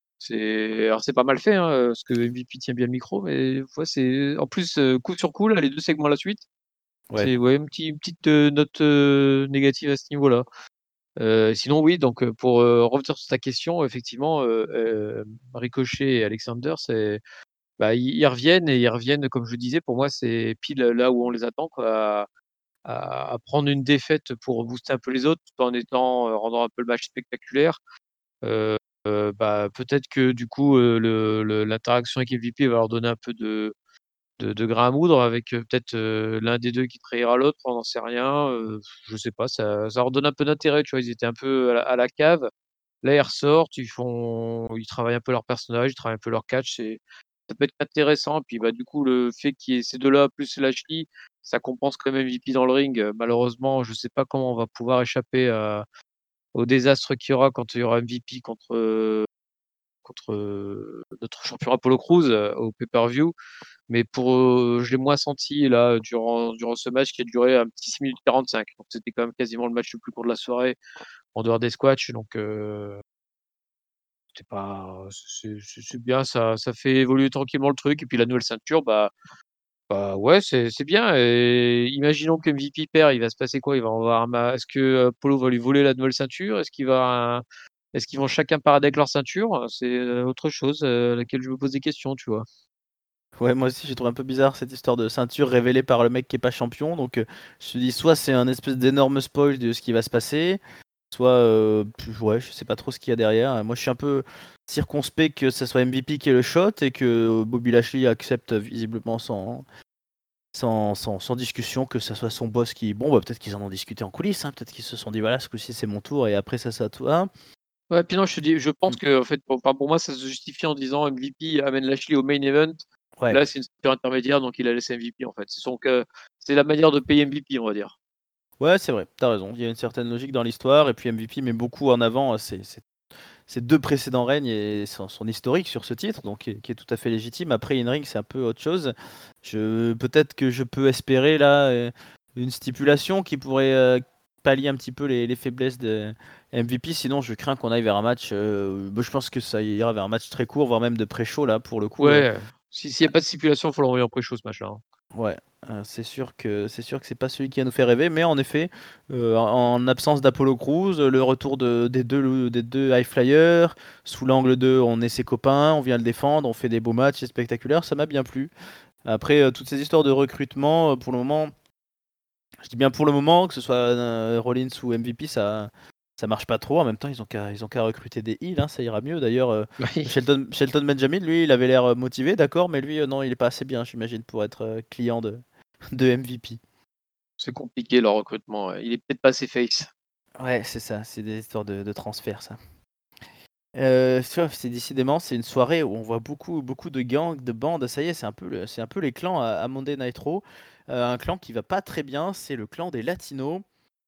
c'est alors c'est pas mal fait, hein, heu, parce que M V P tient bien le micro, mais ouais, c'est en plus, heu, coup sur coup, là, les deux segments à la suite, Ouais. c'est ouais, une petit une petite, heu, note, heu, négative à ce niveau-là. Heu, sinon oui, donc heu, pour, heu, revenir sur ta question, effectivement, heu, hem, Ricochet et Alexander, c'est bah, ils ils reviennent et ils reviennent, comme je le disais, pour moi, c'est pile là où on les attend, quoi, à à à prendre une défaite pour booster un peu les autres, tout en étant, heu, rendant un peu le match spectaculaire. Heu heu, bah, peut-être que du coup, heu, le le l'interaction avec M V P va leur donner un peu de de de grain à moudre avec, heu, peut-être, heu, l'un des deux qui trahira l'autre, on n'en sait rien, heu, je sais pas, ça ça leur donne un peu d'intérêt, tu vois? Ils étaient un peu à la à la cave. Là, ils ressortent, ils font ils travaillent un peu leur personnage, ils travaillent un peu leur catch, c'est ça peut être intéressant. Puis, bah, du coup, le fait qu'il y ait ces deux-là plus Lashley, ça compense quand même M V P dans le ring. Heu, malheureusement, je sais pas comment on va pouvoir échapper à au désastre qu'il y aura quand il y aura M V P contre, heu, contre, heu, notre champion Apollo Crews, heu, au pay-per-view. Mais pour, heu, je l'ai moins senti là durant durant ce match qui a duré un petit six minutes quarante-cinq. Donc c'était quand même quasiment le match le plus court de la soirée en dehors des squashs donc heu, c'était pas c'est c'est c'est bien, ça ça fait évoluer tranquillement le truc et puis la nouvelle ceinture, bah bah, ouais, c'est c'est bien et imaginons que M V P perd, il va se passer quoi? Il va avoir un ma est-ce que Apollo va lui voler la nouvelle ceinture? Est-ce qu'il va est-ce qu'ils vont chacun parader avec leur ceinture? C'est, heu, autre chose, heu, à laquelle je me pose des questions, tu vois? Ouais, moi aussi j'ai trouvé un peu bizarre cette histoire de ceinture révélée par le mec qui est pas champion. Donc euh, je me suis dit soit c'est un espèce d'énorme spoil de ce qui va se passer, soit, euh, ouais, je sais pas trop ce qu'il y a derrière. Moi, je suis un peu circonspect que ça soit M V P qui ait le shot et que Bobby Lashley accepte visiblement sans, sans, sans, sans discussion que ça soit son boss qui. Bon, bah, peut-être qu'ils en ont discuté en coulisses, hein, peut-être qu'ils se sont dit voilà, ce coup-ci c'est mon tour et après ça, c'est à toi. Ouais, puis non, je te dis, je pense Mm. que en fait, pour, enfin, pour moi, ça se justifie en disant M V P amène Lashley au main event. Ouais. Là, c'est une structure intermédiaire, donc il a laissé M V P en fait. C'est son que c'est la manière de payer M V P, on va dire. Ouais, c'est vrai, t'as raison. Il y a une certaine logique dans l'histoire et puis M V P met beaucoup en avant euh, ses, ses- ses deux précédents règnes et son, son historique sur ce titre, donc qui est, qui est tout à fait légitime. Après, in-ring, c'est un peu autre chose. Je, peut-être que je peux espérer là euh, une stipulation qui pourrait euh, pallier un petit peu les, les faiblesses de M V P. Sinon, je crains qu'on aille vers un match. euh, bah, je pense que ça ira vers un match très court, voire même de pré-show là pour le coup. euh, Ouais, si s'il n'y a pas de stipulation, il faut l'envoyer en pré-show ce match-là. hein. Ouais, euh, c'est sûr que c'est sûr que c'est pas celui qui va nous faire rêver, mais en effet, euh, en en absence d'Apollo Crews, euh, le retour de, des deux des deux high flyers, sous l'angle de on est ses copains, on vient le défendre, on fait des beaux matchs, c'est spectaculaire, ça m'a bien plu. Après euh, toutes ces histoires de recrutement, euh, pour le moment, je dis bien pour le moment, que ce soit euh, Rollins ou M V P, ça ça marche pas trop. En même temps, ils ont qu'à ils ont qu'à recruter des heals, hein, ça ira mieux. D'ailleurs, euh, Oui. Shelton Shelton Benjamin, lui, il avait l'air euh, motivé, d'accord, mais lui, euh, non, il est pas assez bien, j'imagine, pour être euh, client de de M V P. C'est compliqué leur recrutement. ouais. Il est peut-être pas assez face. Ouais, c'est ça, c'est des histoires de, de transfert, ça. Euh, tu vois, c'est décidément, c'est une soirée où on voit beaucoup, beaucoup de gangs, de bandes. Ça y est, c'est un peu, le- c'est un peu les clans à, à Monday Nitro. Euh, un clan qui va pas très bien, c'est le clan des Latinos.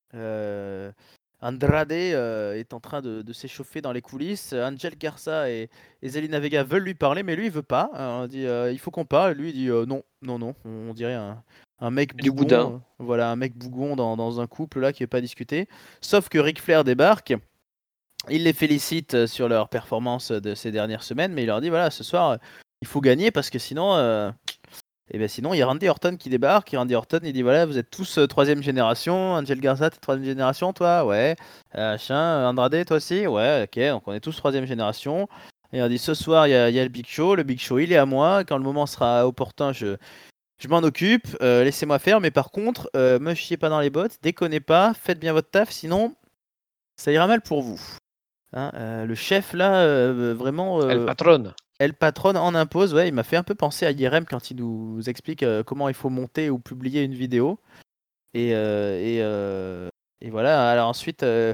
Euh, Andrade euh, est en train de, de s'échauffer dans les coulisses. Angel Garza et, et Zelina Vega veulent lui parler, mais lui il veut pas. Euh, on dit euh, il faut qu'on parle. Lui il dit euh, non, non, non. On dirait un, un mec Du boudin. bougon. euh, voilà, un mec bougon dans, dans un couple là qui veut pas discuter. Sauf que Ric Flair débarque. Il les félicite euh, sur leur performance de ces dernières semaines, mais il leur dit voilà, ce soir, euh, il faut gagner parce que sinon, euh, eh ben sinon, il y a Randy Orton qui débarque. Et Randy Orton, il dit voilà, vous êtes tous euh, troisième génération. Angel Garza, t'es troisième génération, toi ouais. Euh, machin, Andrade, toi aussi ouais. Ok, donc on est tous troisième génération. Et on dit ce soir, il y, a il y a le Big Show. Le Big Show, il est à moi. Quand le moment sera opportun, je, je m'en occupe. Euh, laissez-moi faire. Mais par contre, euh, me chiez pas dans les bottes. Déconnez pas. Faites bien votre taf. Sinon, ça ira mal pour vous. Hein, euh, le chef là, euh, vraiment, Elle euh, patronne. El Patron en impose. Ouais, il m'a fait un peu penser à I R M quand il nous explique euh, comment il faut monter ou publier une vidéo. Et, euh, et, euh, et voilà. Alors ensuite, euh,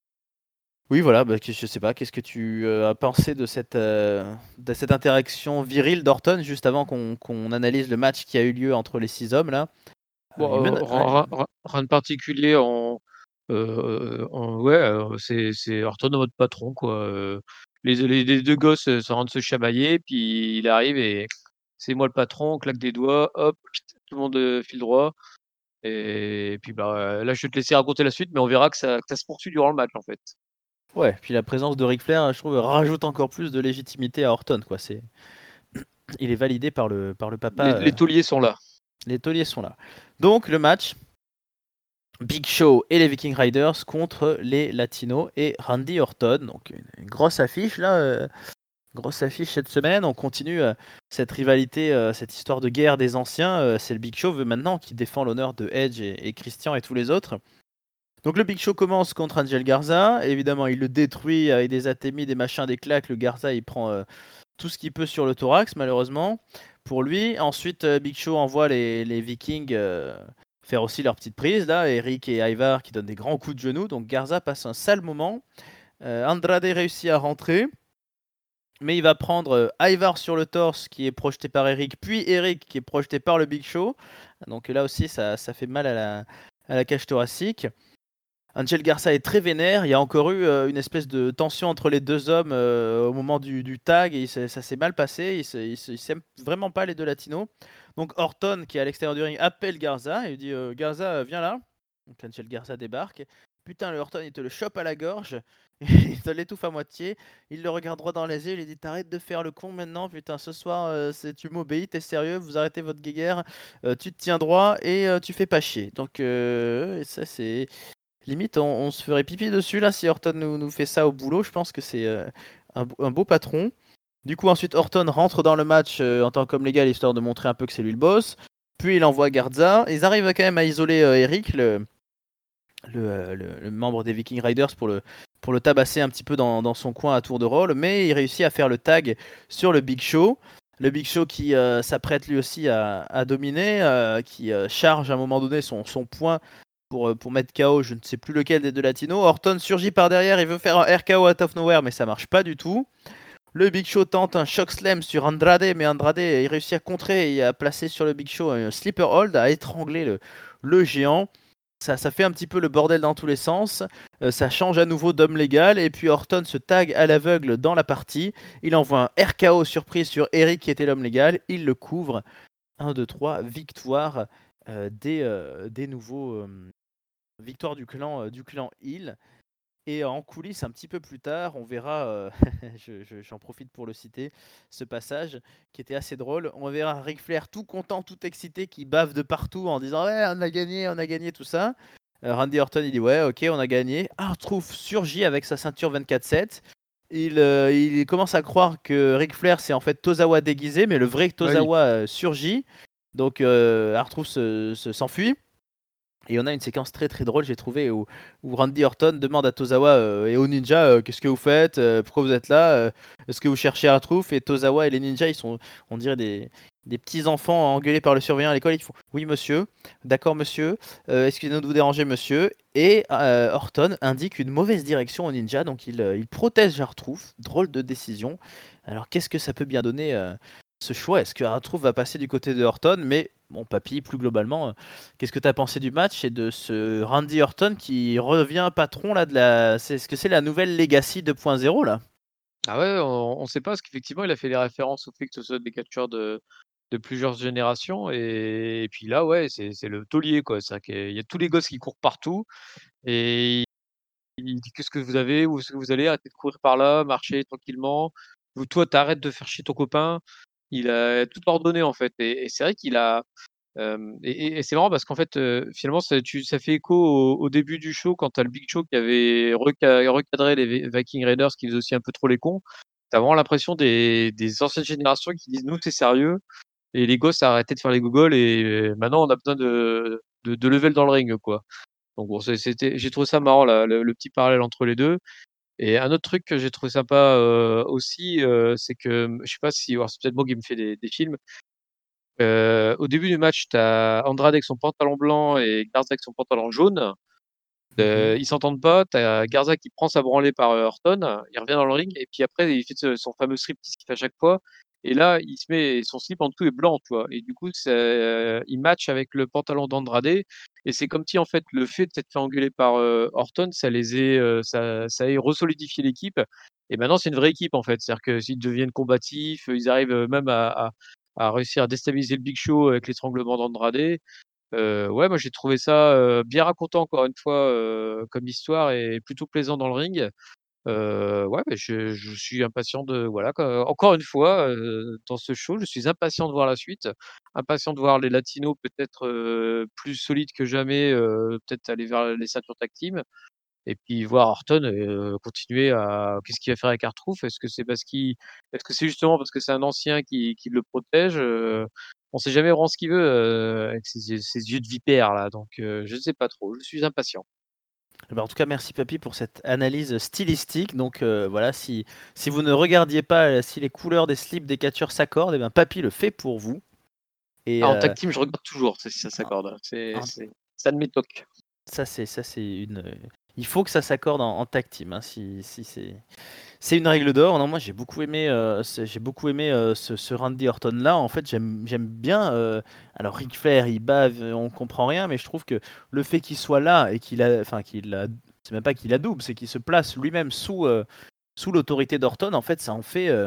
oui, voilà. Bah, que- je sais pas. Qu'est-ce que tu euh, as pensé de cette, euh, de cette interaction virile d'Orton juste avant qu'on qu'on analyse le match qui a eu lieu entre les six hommes là. Euh, Bon, il euh, mène- ouais. ri- ri- rien de particulier en, euh, en- ouais, euh, c'est c'est Orton en mode patron quoi. euh. Les, les, les deux gosses euh, sont en train de se chamailler, puis il arrive et c'est moi le patron, on claque des doigts, hop, tout le monde euh, file droit. Et puis bah là, je vais te laisser raconter la suite, mais on verra que ça, que ça se poursuit durant le match en fait. Ouais. Puis la présence de Ric Flair, je trouve, rajoute encore plus de légitimité à Orton, quoi. C'est, il est validé par le, par le papa. Les, euh, les tauliers sont là. Les tauliers sont là. Donc le match, Big Show et les Viking Riders contre les Latinos et Randy Orton. Donc une, une grosse affiche là, euh, grosse affiche cette semaine. On continue euh, cette rivalité, euh, cette histoire de guerre des anciens. Euh, c'est le Big Show veut maintenant qui défend l'honneur de Edge et, et Christian et tous les autres. Donc le Big Show commence contre Angel Garza. Évidemment, il le détruit avec des atémis, des machins, des claques. Le Garza, il prend euh, tout ce qu'il peut sur le thorax, malheureusement, pour lui. Ensuite, euh, Big Show envoie les, les Vikings euh, faire aussi leur petite prise, là. Eric et Ivar qui donnent des grands coups de genoux. Donc Garza passe un sale moment. Euh, Andrade réussit à rentrer. Mais il va prendre euh, Ivar sur le torse qui est projeté par Eric, puis Eric qui est projeté par le Big Show. Donc là aussi, ça, ça fait mal à la, à la cage thoracique. Angel Garza est très vénère. Il y a encore eu euh, une espèce de tension entre les deux hommes euh, au moment du, du tag et ça, ça s'est mal passé. Ils se- ils se- ils s'aiment vraiment pas les deux latinos. Donc Orton qui est à l'extérieur du ring appelle Garza et lui dit euh, Garza viens là. Donc Angel Garza débarque. Putain le Orton il te le chope à la gorge. Il te l'étouffe à moitié. Il le regarde droit dans les yeux. Il lui dit t'arrêtes de faire le con maintenant. Putain ce soir euh, c'est- tu m'obéis. T'es sérieux. Vous arrêtez votre guéguerre. Euh, tu te tiens droit et euh, tu fais pas chier. Donc euh, ça c'est limite, on, on se ferait pipi dessus là si Orton nous, nous fait ça au boulot. Je pense que c'est euh, un, un beau patron. Du coup, ensuite, Orton rentre dans le match euh, en tant qu'homme légal histoire de montrer un peu que c'est lui le boss. Puis il envoie Garza. Ils arrivent quand même à isoler euh, Eric, le, le, le, le membre des Viking Riders pour le, pour le tabasser un petit peu dans, dans son coin à tour de rôle, mais il réussit à faire le tag sur le Big Show. Le Big Show qui euh, s'apprête lui aussi à, à dominer, euh, qui euh, charge à un moment donné son, son point pour, pour mettre K O, je ne sais plus lequel des deux latinos. Orton surgit par derrière, il veut faire un R K O out of nowhere, mais ça marche pas du tout. Le Big Show tente un choc slam sur Andrade, mais Andrade il réussit à contrer et à placer sur le Big Show un sleeper hold, à étrangler le, le géant. Ça, ça fait un petit peu le bordel dans tous les sens. Euh, ça change à nouveau d'homme légal. Et puis Orton se tag à l'aveugle dans la partie. Il envoie un R K O surprise sur Eric qui était l'homme légal. Il le couvre. un, deux, trois, victoire euh, des, euh, des nouveaux. Euh, victoire du clan, euh, du clan Hill. Et en coulisses, un petit peu plus tard, on verra, euh, je, je, j'en profite pour le citer, ce passage qui était assez drôle. On verra Ric Flair tout content, tout excité, qui bave de partout en disant ouais, on a gagné, on a gagné, tout ça. Euh, Randy Orton, il dit ouais, ok, on a gagné. R-Truth surgit avec sa ceinture vingt-quatre sept. Il, euh, il commence à croire que Ric Flair, c'est en fait Tozawa déguisé, mais le vrai Oui. Tozawa euh, surgit. Donc euh, R-Truth se, se, s'enfuit. Et on a une séquence très très drôle, j'ai trouvé, où, où Randy Orton demande à Tozawa euh, et aux ninjas euh, qu'est-ce que vous faites, euh, pourquoi vous êtes là, euh, est-ce que vous cherchez un trouf. Et Tozawa et les ninjas, ils sont, on dirait des, des petits enfants engueulés par le surveillant à l'école. Ils font oui monsieur, d'accord monsieur, euh, excusez-nous de vous déranger monsieur. Et euh, Orton indique une mauvaise direction aux ninjas, donc il, euh, il protège R-Truth. Drôle de décision. Alors qu'est-ce que ça peut bien donner euh, ce choix? Est-ce que R-Truth va passer du côté de Orton? Mais bon, papy, plus globalement. euh, Qu'est-ce que tu as pensé du match et de ce Randy Orton qui revient patron là de la. C'est ce que c'est la nouvelle Legacy deux point zéro là? Ah ouais, on on sait pas parce qu'effectivement, il a fait des références au fait que ce soit des catcheurs de de plusieurs générations et et puis là, ouais, c'est c'est le taulier, quoi. C'est-à-dire qu'il y a tous les gosses qui courent partout et il dit: «Qu'est-ce que vous avez? Où est-ce que vous allez? Arrêtez de courir par là, marchez tranquillement. Ou toi, tu arrêtes de faire chier ton copain». Il a tout ordonné, en fait et et c'est vrai qu'il a, hem et et et c'est marrant parce qu'en fait, heu, finalement, ça tu ça fait écho au au début du show quand tu as le Big Show qui avait reca recadré les Vi Viking Raiders qui faisaient aussi un peu trop les cons. Tu as vraiment l'impression des des anciennes générations qui disent: «Nous, c'est sérieux et les gosses, arrêtez de faire les gogoles et maintenant on a besoin de de de level dans le ring, quoi». Donc bon, c'est c'était j'ai trouvé ça marrant là, le le petit parallèle entre les deux. Et un autre truc que j'ai trouvé sympa, heu, aussi, heu, c'est que, mmh, je sais pas si alors c'est peut-être moi qui me fais des des films. Heu, au début du match, tu as Andrade avec son pantalon blanc et Garza avec son pantalon jaune. Mhm. Heu, ils s'entendent pas, tu as Garza qui prend sa branlée par, heu, Orton, il revient dans le ring et puis après il fait ce son fameux striptease qu'il fait à chaque fois et là, il se met son slip en dessous est blanc, tu vois? Et du coup, c'est il match avec le pantalon d'Andrade et c'est comme si, en fait, le fait de s'être fait engueuler par, heu, Orton, ça les ait, heu, ça ça ait resolidifié l'équipe et maintenant c'est une vraie équipe, en fait. C'est-à-dire que s'ils deviennent combatifs, ils arrivent, heu, même à à à réussir à déstabiliser le Big Show avec l'étranglement d'Andrade. Heu, ouais, moi j'ai trouvé ça, heu, bien raconté encore une fois, heu, comme histoire et plutôt plaisant dans le ring. Heu, ouais, beh, je je suis impatient de voilà quoi, encore une fois, heu, dans ce show, je suis impatient de voir la suite, impatient de voir les latinos peut-être, heu, plus solides que jamais, heu, peut-être aller vers les ceintures tag team et puis voir Orton, heu, continuer à qu'est-ce qu'il va faire avec R-Truth? Est-ce que c'est parce qu'il est-ce que c'est justement parce que c'est un ancien qui qui le protège? Heu, on sait jamais vraiment ce qu'il veut, heu, avec ses yeux ses yeux de vipère là, donc heu, je ne sais pas trop, je suis impatient. Eh ben, en tout cas, merci Papy pour cette analyse stylistique. Donc euh, voilà, si, si vous ne regardiez pas euh, si les couleurs des slips des catcheurs s'accordent, eh ben, Papy le fait pour vous. Et Ah, en euh, tag team, je regarde toujours si ça en- s'accorde, c'est en- c'est ça ne m'étoque. ça c'est ça c'est une. euh, Il faut que ça s'accorde en, en tag team, hein, si, si c'est. C'est une règle d'or. Non, moi j'ai beaucoup aimé, euh, ce- j'ai beaucoup aimé euh, ce, ce Randy Orton là. En fait, j'aime, j'aime bien. euh, alors Ric Flair, il bave, euh, on comprend rien, mais je trouve que le fait qu'il soit là et qu'il a, enfin qu'il a, c'est même pas qu'il a double, c'est qu'il se place lui-même sous, euh, sous l'autorité d'Orton. En fait, ça en fait, euh,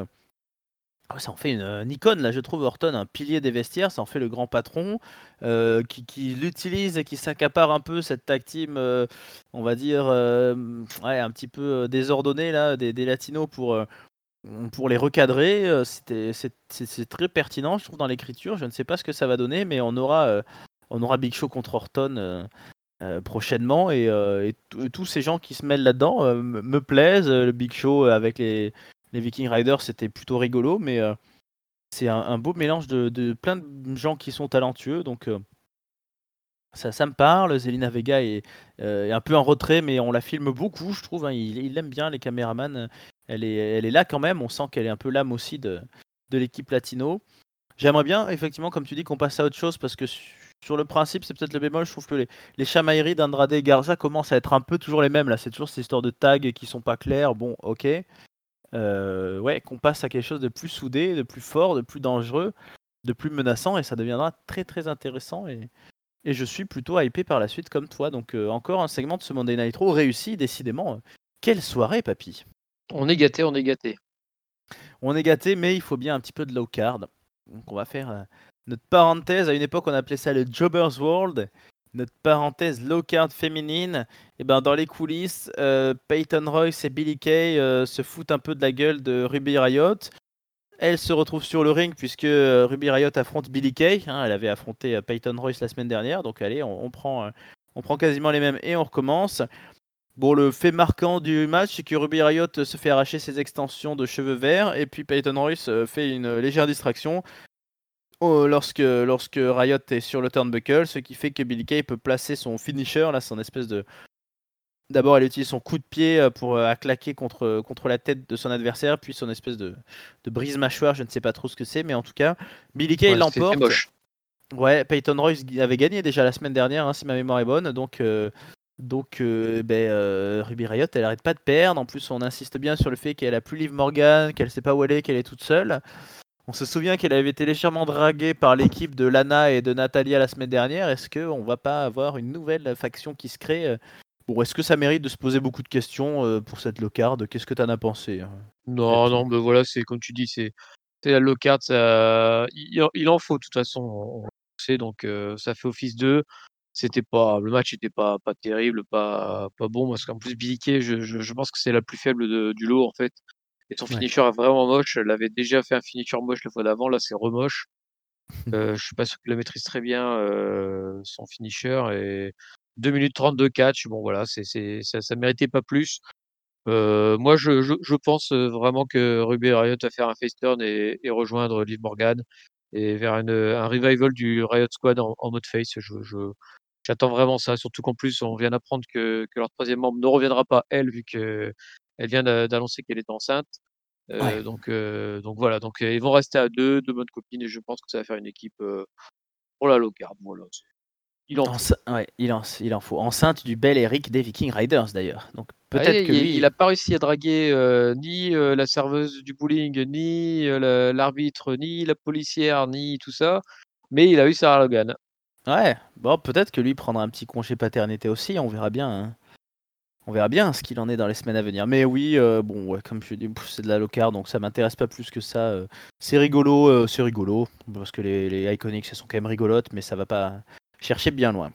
ah, ça en fait une, une icône là. Je trouve Orton un pilier des vestiaires. Ça en fait le grand patron euh, qui, qui l'utilise et qui s'accapare un peu cette tag team, euh, on va dire, euh, ouais, un petit peu euh, désordonnée là, des, des latinos pour. euh, pour les recadrer, euh, c'était, c'est, c'est- c'est très pertinent, je trouve, dans l'écriture. Je ne sais pas ce que ça va donner, mais on aura, euh, on aura Big Show contre Orton euh, euh, prochainement. Et, euh, et t- et tous ces gens qui se mêlent là-dedans euh, me me plaisent. Euh, Le Big Show avec les, les Viking Riders, c'était plutôt rigolo, mais euh, c'est un, un beau mélange de, de plein de gens qui sont talentueux. Donc, euh, Ça ça me parle, Zelina Vega est, heu, est un peu en retrait, mais on la filme beaucoup, je trouve, hein. Il il aime bien les caméramans, heu, elle est elle est là quand même, on sent qu'elle est un peu l'âme aussi de de l'équipe latino. J'aimerais bien effectivement, comme tu dis, qu'on passe à autre chose parce que su sur le principe, c'est peut-être le bémol, je trouve que les les chamailleries d'Andrade et Garza commencent à être un peu toujours les mêmes là, c'est toujours ces histoires de tags qui sont pas clairs, bon OK. Heu, ouais, qu'on passe à quelque chose de plus soudé, de plus fort, de plus dangereux, de plus menaçant et ça deviendra très, très intéressant et et je suis plutôt hypé par la suite comme toi donc heu, encore un segment de ce Monday Night Raw réussi décidément, heu, quelle soirée papy! On est gâtés, on est gâtés. On est gâtés, mais il faut bien un petit peu de low card. Donc on va faire, heu, notre parenthèse. À une époque, on appelait ça le Jobbers World. Notre parenthèse low card féminine. Et ben, dans les coulisses, heu, Peyton Royce et Billie Kay, heu, se foutent un peu de la gueule de Ruby Riott. Elles se retrouvent sur le ring puisque, heu, Ruby Riott affronte Billie Kay, hein. Elle avait affronté, heu, Peyton Royce la semaine dernière. Donc allez, on on prend, heu, on prend quasiment les mêmes et on recommence. Bon, le fait marquant du match, c'est que Ruby Riott se fait arracher ses extensions de cheveux verts et puis Peyton Royce euh, fait une légère distraction euh, lorsque, lorsque Riott est sur le turnbuckle, ce qui fait que Billie Kay peut placer son finisher, là, son espèce de... D'abord, elle utilise son coup de pied euh, pour euh, à claquer contre, contre la tête de son adversaire, puis son espèce de, de brise-mâchoire, je ne sais pas trop ce que c'est, mais en tout cas, Billie Kay Ouais, c'est c'est l'emporte. moche. Ouais, Peyton Royce avait gagné déjà la semaine dernière, hein, si ma mémoire est bonne. Donc, euh, donc euh, ben, euh, Ruby Riott, elle arrête pas de perdre. En plus, on insiste bien sur le fait qu'elle a plus Liv Morgan, qu'elle sait pas où elle est, qu'elle est toute seule. On se souvient qu'elle avait été légèrement draguée par l'équipe de Lana et de Natalia la semaine dernière. Est-ce qu'on va pas avoir une nouvelle faction qui se crée? Bon, est-ce que ça mérite de se poser beaucoup de questions euh, pour cette low card? Qu'est-ce que t'en as pensé, hein, Non, Papy? non, mais voilà, c'est comme tu dis, c'est c'est la low card, ça il en il en faut de toute façon, on on le sait donc heu, ça fait office d'eux. C'était pas le match était pas pas terrible, pas pas bon parce qu'en plus Billie Kay, je je je pense que c'est la plus faible de du lot, en fait et son Ouais. finisher est vraiment moche. Elle avait déjà fait un finisher moche la fois d'avant, là, c'est remoche. Heu, je suis pas sûr qu'elle le maîtrise très bien, heu, son finisher et deux minutes trente de catch, bon voilà, c'est c'est ça ça méritait pas plus. Heu, moi je je je pense, heu, vraiment que Ruby Riott va faire un face turn et et rejoindre Liv Morgan et vers une, un revival du Riott Squad en en mode face. Je je j'attends vraiment ça, surtout qu'en plus on vient d'apprendre que que leur troisième membre ne reviendra pas elle, vu qu'elle vient d'a d'annoncer qu'elle est enceinte. Ouais. Heu, donc heu, donc voilà, donc heu, ils vont rester à deux, deux bonnes copines et je pense que ça va faire une équipe, heu, pour la low card, voilà, c'est il en faut. Ence- ouais, il en, il en faut. Enceinte du bel Eric des Viking Riders d'ailleurs. Donc Ah, peut-être il que il lui. a pas réussi à draguer, heu, ni, heu, la serveuse du bowling, ni, heu, le l'arbitre, ni la policière, ni tout ça, mais il a eu Sarah Logan. Ouais, bon, peut-être que lui prendra un petit congé paternité aussi, on verra bien, hein. On verra bien ce qu'il en est dans les semaines à venir. Mais oui, euh, bon, ouais, comme je dis, pff, c'est de la low-card, donc ça m'intéresse pas plus que ça. euh. C'est rigolo, euh, c'est rigolo, parce que les, les Iconics, elles sont quand même rigolotes, mais ça va pas chercher bien loin.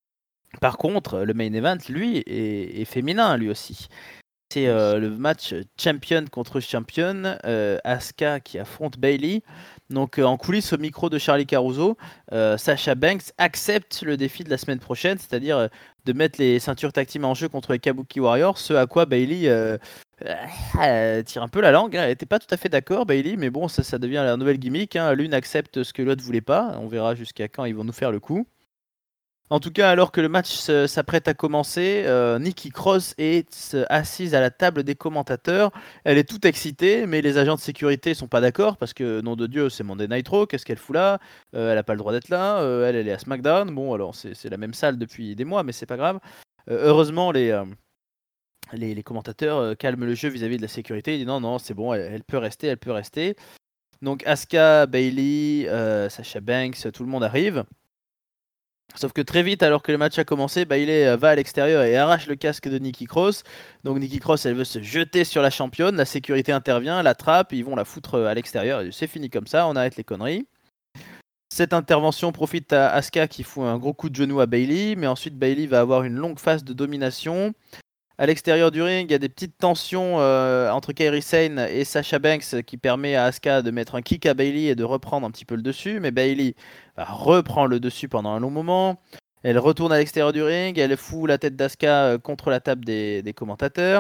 Par contre, le main event, lui, est, est féminin, lui aussi. C'est Oui. euh, le match champion contre champion, euh, Asuka qui affronte Bailey. Donc euh, en coulisses au micro de Charlie Caruso, euh, Sasha Banks accepte le défi de la semaine prochaine, c'est-à-dire euh, de mettre les ceintures tag team en jeu contre les Kabuki Warriors, ce à quoi Bailey euh, euh, tire un peu la langue, hein. Elle n'était pas tout à fait d'accord, Bailey, mais bon, ça, ça devient la nouvelle gimmick, hein. L'une accepte ce que l'autre voulait pas, on verra jusqu'à quand ils vont nous faire le coup. En tout cas, alors que le match se- s'apprête à commencer, euh, Nikki Cross est euh, assise à la table des commentateurs. Elle est toute excitée, mais les agents de sécurité sont pas d'accord parce que, nom de Dieu, c'est Monday Night Raw, qu'est-ce qu'elle fout là? Euh, Elle a pas le droit d'être là, euh, elle, elle est à SmackDown. Bon, alors c'est c'est la même salle depuis des mois, mais c'est pas grave. Euh, heureusement, les, euh, les, les commentateurs euh, calment le jeu vis-à-vis de la sécurité. Ils disent non, non, c'est bon, elle, elle peut rester, elle peut rester. Donc Asuka, Bailey, euh, Sasha Banks, tout le monde arrive. Sauf que très vite, alors que le match a commencé, Bailey euh, va à l'extérieur et arrache le casque de Nikki Cross. Donc Nikki Cross, elle veut se jeter sur la championne. La sécurité intervient, l'attrape, ils vont la foutre euh, à l'extérieur. Et c'est fini comme ça, on arrête les conneries. Cette intervention profite à Asuka qui fout un gros coup de genou à Bailey, mais ensuite Bailey va avoir une longue phase de domination. À l'extérieur du ring, il y a des petites tensions euh, entre Kairi Sane et Sasha Banks qui permet à Asuka de mettre un kick à Bailey et de reprendre un petit peu le dessus. Mais Bailey bah, reprend le dessus pendant un long moment. Elle retourne à l'extérieur du ring, elle fout la tête d'Asuka euh, contre la table des, des commentateurs.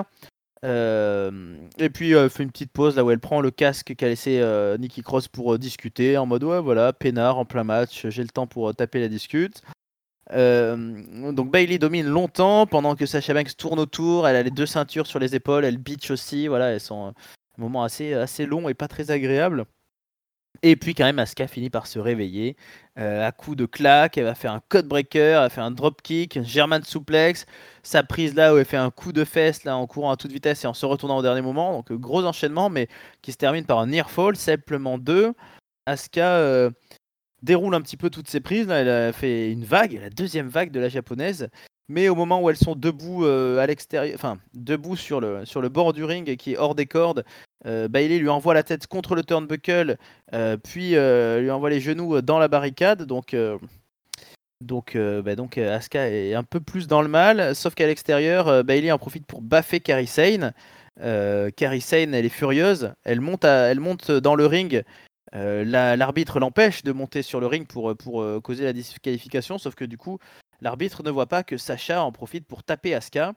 Euh, et puis elle fait une petite pause là où elle prend le casque qu'a laissé euh, Nikki Cross pour euh, discuter en mode ouais voilà, peinard en plein match, j'ai le temps pour euh, taper la discute. Euh, donc Bailey domine longtemps pendant que Sasha Banks tourne autour. Elle a les deux ceintures sur les épaules, elle bitch aussi. Voilà, elles sont un moment assez, assez long et pas très agréable. Et puis quand même Asuka finit par se réveiller euh, à coups de claque, elle va faire un codebreaker, elle va faire un dropkick, un German suplex, sa prise là où elle fait un coup de fesse là en courant à toute vitesse et en se retournant au dernier moment, donc euh, gros enchaînement mais qui se termine par un near fall, simplement deux. Asuka euh, déroule un petit peu toutes ses prises, là, elle a fait une vague, la deuxième vague de la japonaise, mais au moment où elles sont debout euh, à l'extérieur, enfin debout sur le, sur le bord du ring qui est hors des cordes, euh, Bailey lui envoie la tête contre le turnbuckle, euh, puis euh, lui envoie les genoux dans la barricade, donc euh, donc, euh, bah, donc euh, Asuka est un peu plus dans le mal, sauf qu'à l'extérieur, euh, Bailey en profite pour baffer Kairi Sane. Euh, Kairi Sane, elle est furieuse, elle monte, à- elle monte dans le ring. Euh, la- l'arbitre l'empêche de monter sur le ring pour, pour euh, causer la disqualification, sauf que du coup, l'arbitre ne voit pas que Sacha en profite pour taper Asuka.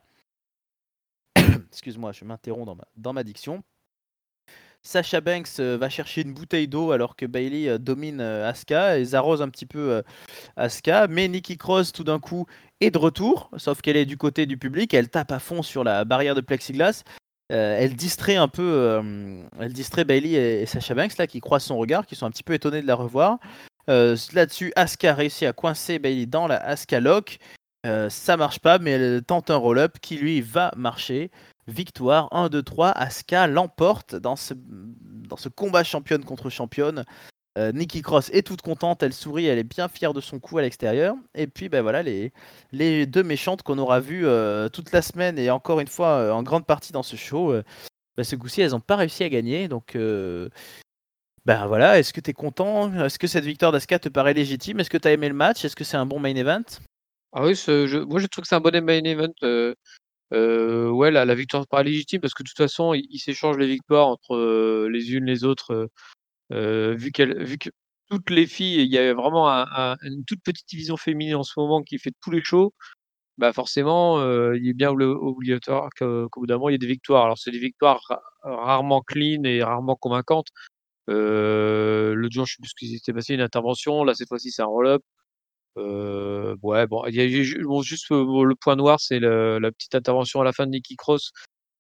Excuse-moi, je m'interromps dans ma, dans ma diction. Sasha Banks euh, va chercher une bouteille d'eau alors que Bailey euh, domine euh, Asuka et arrose un petit peu euh, Asuka, mais Nikki Cross tout d'un coup est de retour, sauf qu'elle est du côté du public, elle tape à fond sur la barrière de plexiglas, euh, elle distrait un peu, euh, elle distrait Bailey et, et Sasha Banks là qui croisent son regard, qui sont un petit peu étonnés de la revoir. Euh, là-dessus, Asuka réussit à coincer Bailey dans la Asuka Lock. Euh, ça marche pas, mais elle tente un roll-up qui lui va marcher. Victoire un, deux, trois. Asuka l'emporte dans ce, dans ce combat championne contre championne. Euh, Nikki Cross est toute contente, elle sourit, elle est bien fière de son coup à l'extérieur. Et puis ben voilà, les, les deux méchantes qu'on aura vues euh, toute la semaine et encore une fois euh, en grande partie dans ce show, euh, ben, ce coup-ci elles n'ont pas réussi à gagner. Donc euh, ben voilà, est-ce que tu es content? Est-ce que cette victoire d'Asuka te paraît légitime? Est-ce que tu as aimé le match? Est-ce que c'est un bon main event? Ah oui, ce je moi je trouve que c'est un bon main event, heu heu, ouais, la la victoire paraît légitime parce que de toute façon, ils ils s'échangent les victoires entre, heu, les unes les autres, heu heu, vu qu'elles vu que toutes les filles, il y a vraiment un un une toute petite division féminine en ce moment qui fait tous les shows, bah, forcément, heu, il est bien obli obligatoire que qu'au bout d'un moment, il y ait des victoires. Alors c'est des victoires ra rarement clean et rarement convaincantes. Heu, l'autre jour, je sais plus ce qui s'était passé, une intervention, là, cette fois-ci, c'est un roll-up. Heu, ouais, bon, il y a eu ju bon, juste, heu, bon, le point noir, c'est le la petite intervention à la fin de Nikki Cross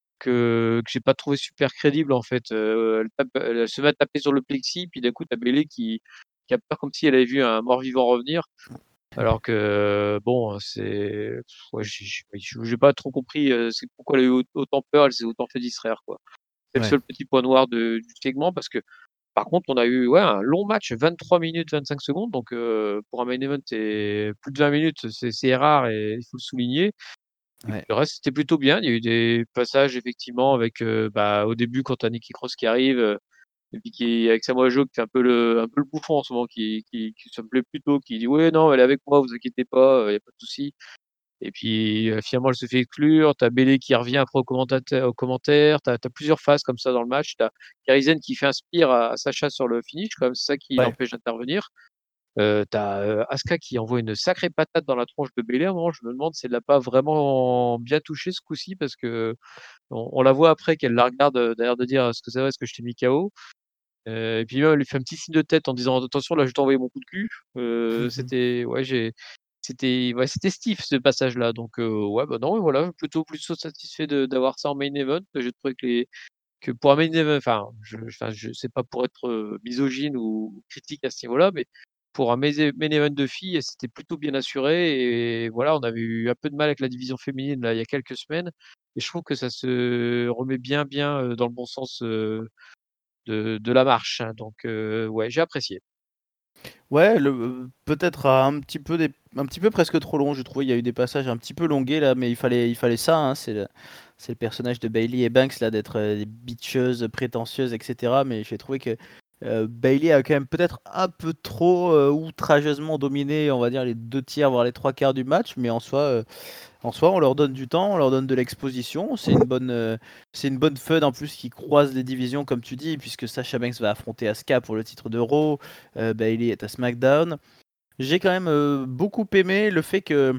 que que j'ai pas trouvé super crédible, en fait. Heu, elle tape elle se met à taper sur le plexi, puis d'un coup, tu as Bayley qui qui a peur comme si elle avait vu un mort-vivant revenir. Alors que bon, c'est ouais, j'ai j'ai j'ai pas trop compris, heu, c'est pourquoi elle a eu au autant peur, elle s'est autant fait distraire, quoi. C'est le Ouais. seul petit point noir de du segment parce que par contre, on a eu, ouais, un long match, vingt-trois minutes vingt-cinq secondes, donc heu, pour un main event et plus de vingt minutes, c'est c'est rare et il faut le souligner. Et puis Ouais. le reste, c'était plutôt bien. Il y a eu des passages effectivement avec, heu, bah, au début quand tu as Nikki Cross qui arrive, heu, et puis qui avec Samoa Joe qui fait un peu le un peu le bouffon en ce moment, qui qui qui ça me plaît plutôt, qui dit: «Ouais, non, elle est avec moi, vous inquiétez pas, il y a pas de souci». Et puis, heu, finalement, elle se fait exclure. Tu as Bayley qui revient après aux commentateur aux commentaires. Tu as tu as plusieurs phases comme ça dans le match. Tu as Kairi Sane qui fait un spear à à Sacha sur le finish quand même, c'est ça qui Ouais. l'empêche d'intervenir. Heu, tu as, heu, Asuka qui envoie une sacrée patate dans la tronche de Bayley. À un moment, je me demande si elle l'a pas vraiment bien touché ce coup-ci parce qu'on on la voit après qu'elle la regarde, heu, d'ailleurs de dire: «Est-ce que c'est vrai? Est-ce que je t'ai mis K O?» Heu, et puis même, elle lui fait un petit signe de tête en disant: «Attention, là, je vais t'envoyer mon coup de cul». Heu, c'était ouais, j'ai c'était ouais, c'était stiff ce passage-là, donc heu, ouais, bah, non, voilà, plutôt plutôt satisfait de d'avoir ça en main event. J'ai trouvé que les que pour un main event, enfin, je enfin, je sais pas pour être, heu, misogyne ou critique à ce niveau-là, mais pour un main e main event de filles, c'était plutôt bien assuré et voilà, on avait eu un peu de mal avec la division féminine, là, il y a quelques semaines et je trouve que ça se remet bien, bien, heu, dans le bon sens, heu, de de la marche, hein, donc heu, ouais, j'ai apprécié. Ouais, le peut-être un petit peu des un petit peu presque trop long, j'ai trouvé. Il y a eu des passages un petit peu longués là, mais il fallait il fallait ça, hein. C'est le c'est le personnage de Bailey et Banks là d'être, heu, des bitcheuses, prétentieuses et cetera. Mais j'ai trouvé que, heu, Bailey a quand même peut-être un peu trop, heu, outrageusement dominé, on va dire les deux tiers voire les trois quarts du match. Mais en soi, heu, en soi, on leur donne du temps, on leur donne de l'exposition. C'est une bonne, heu, c'est une bonne feud en plus qui croise les divisions comme tu dis, puisque Sasha Banks va affronter Asuka pour le titre de Raw, heu, Bayley est à SmackDown. J'ai quand même, heu, beaucoup aimé le fait que